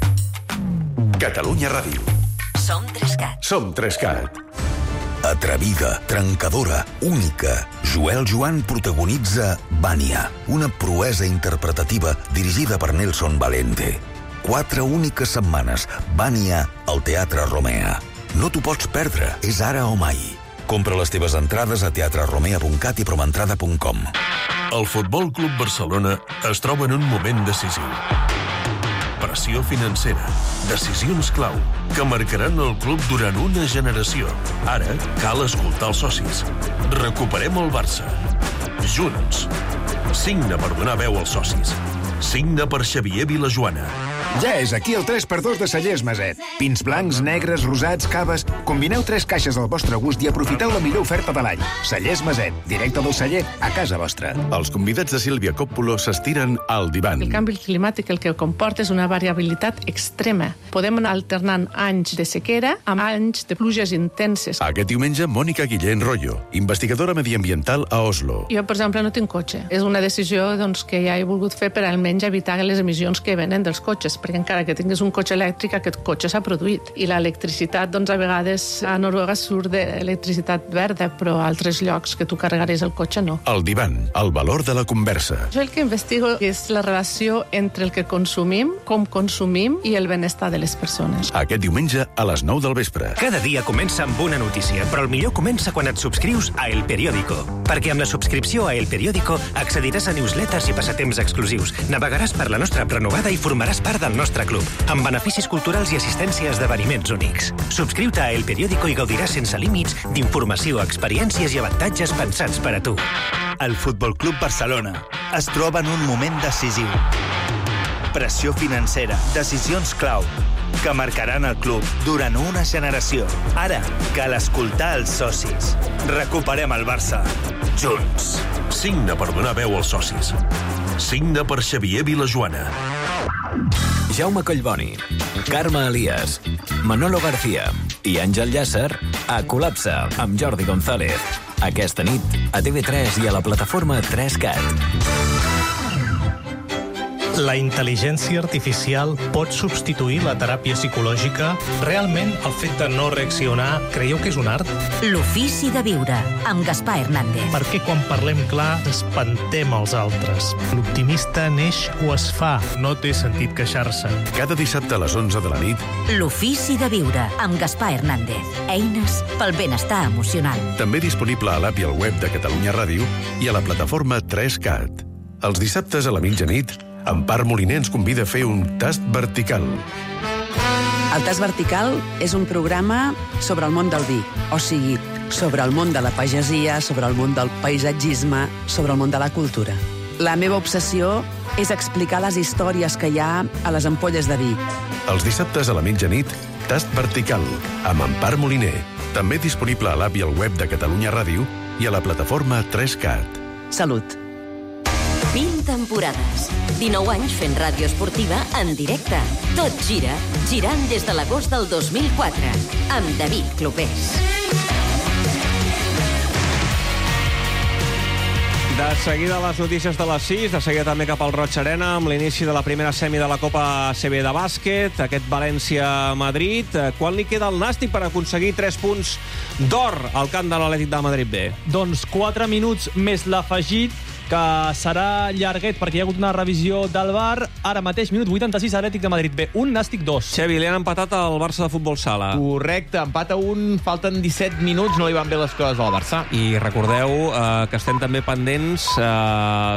Catalunya Ràdio. Som 3CAT. Som 3CAT. Atrevida, trencadora, única. Joel Joan protagonitza Vania, una proesa interpretativa dirigida per Nelson Valente. 4 úniques setmanes. Vania al Teatre Romea. No t'ho pots perdre, és ara o mai. Compra les teves entrades a teatreromea.cat i promentrada.com. El Futbol Club Barcelona es troba en un moment decisiu. Pressió financera, decisions clau, que marcaran el club durant una generació. Ara cal escoltar els socis. Recuperem el Barça. Junts. Signa per donar veu als socis. Signa per Xavier Vilajoana. Ja és aquí el 3x2 de Cellers Maset. Pins blancs, negres, rosats, caves... Combineu 3 caixes al vostre gust i aprofiteu la millor oferta de l'any. Cellers Maset, directe del celler a casa vostra. Els convidats de Sílvia Coppola s'estiren al divan. El canvi climàtic el que comporta és una variabilitat extrema. Podem anar alternant anys de sequera amb anys de pluges intenses. Aquest diumenge, Mònica Guillén Rollo, investigadora mediambiental a Oslo. Jo, per exemple, no tinc cotxe. És una decisió que ja he volgut fer per almenys evitar les emissions que venen dels cotxes, perquè encara que tinguis un cotxe elèctric, aquest cotxe s'ha produït. I l'electricitat, a vegades a Noruega surt d'electricitat verda, però a altres llocs que tu carregaries el cotxe no. El divan, el valor de la conversa. Jo el que investigo és la relació entre el que consumim, com consumim i el benestar de les persones. Aquest diumenge a les 9 del vespre. Cada dia comença amb una notícia, però el millor comença quan et subscrius a El Periódico. Perquè amb la subscripció a El Periódico accediràs a newsletters i passatemps exclusius, navegaràs per la nostra app renovada i formaràs part del nostre club, amb beneficis culturals i assistència a esdeveniments únics. Subscriu-te a El Periódico i gaudiràs sense límits d'informació, experiències i avantatges pensats per a tu. El Futbol Club Barcelona es troba en un moment decisiu. pressió financera, decisions clau que marcaran el club durant una generació. Ara cal escoltar els socis. Recuperem el Barça junts. Signa per donar veu als socis. Signa per Xavier Vilajoana. Jaume Collboni, Carme Elias, Manolo García i Àngel Llàcer a Col·lapse amb Jordi González. Aquesta nit a TV3 i a la plataforma 3CAT. La intel·ligència artificial pot substituir la teràpia psicològica? Realment, el fet de no reaccionar, creieu que és un art? L'ofici de viure, amb Gaspar Hernández. Perquè quan parlem clar, espantem els altres. L'optimista neix o es fa, no té sentit queixar-se. Cada dissabte a les 11 de la nit. L'ofici de viure, amb Gaspar Hernández. Eines pel benestar emocional. També disponible a l'app i al web de Catalunya Ràdio i a la plataforma 3CAT. Els dissabtes a la mitjanit, Empar Moliner ens convida a fer un tast vertical. El tast vertical és un programa sobre el món del vi, o sigui, sobre el món de la pagesia, sobre el món del paisatgisme, sobre el món de la cultura. La meva obsessió és explicar les històries que hi ha a les ampolles de vi. Els dissabtes a la mitjanit, tast vertical, amb Empar Moliner. També disponible a l'app i al web de Catalunya Ràdio i a la plataforma 3CAT. Salut. 20 temporades. 19 anys fent ràdio esportiva en directe. Tot gira, girant des de l'agost del 2004. Amb David Clopés. De seguida les notícies de les 6, de seguida també cap al Roig Arena, amb l'inici de la primera semi de la Copa ACB de bàsquet, aquest València-Madrid. Quan li queda al Nàstic per aconseguir 3 punts d'or al camp de l'Atlètic de Madrid B? Doncs 4 minuts més l'afegit, que serà llarguet perquè hi ha hagut una revisió del VAR. Ara mateix, minut 86, Atlètic de Madrid B 1, Nàstic 2. Xevi, li han empatat al Barça de Futbol Sala. Correcte, empat a 1, falten 17 minuts, no li van bé les coses al Barça. I recordeu que estem també pendents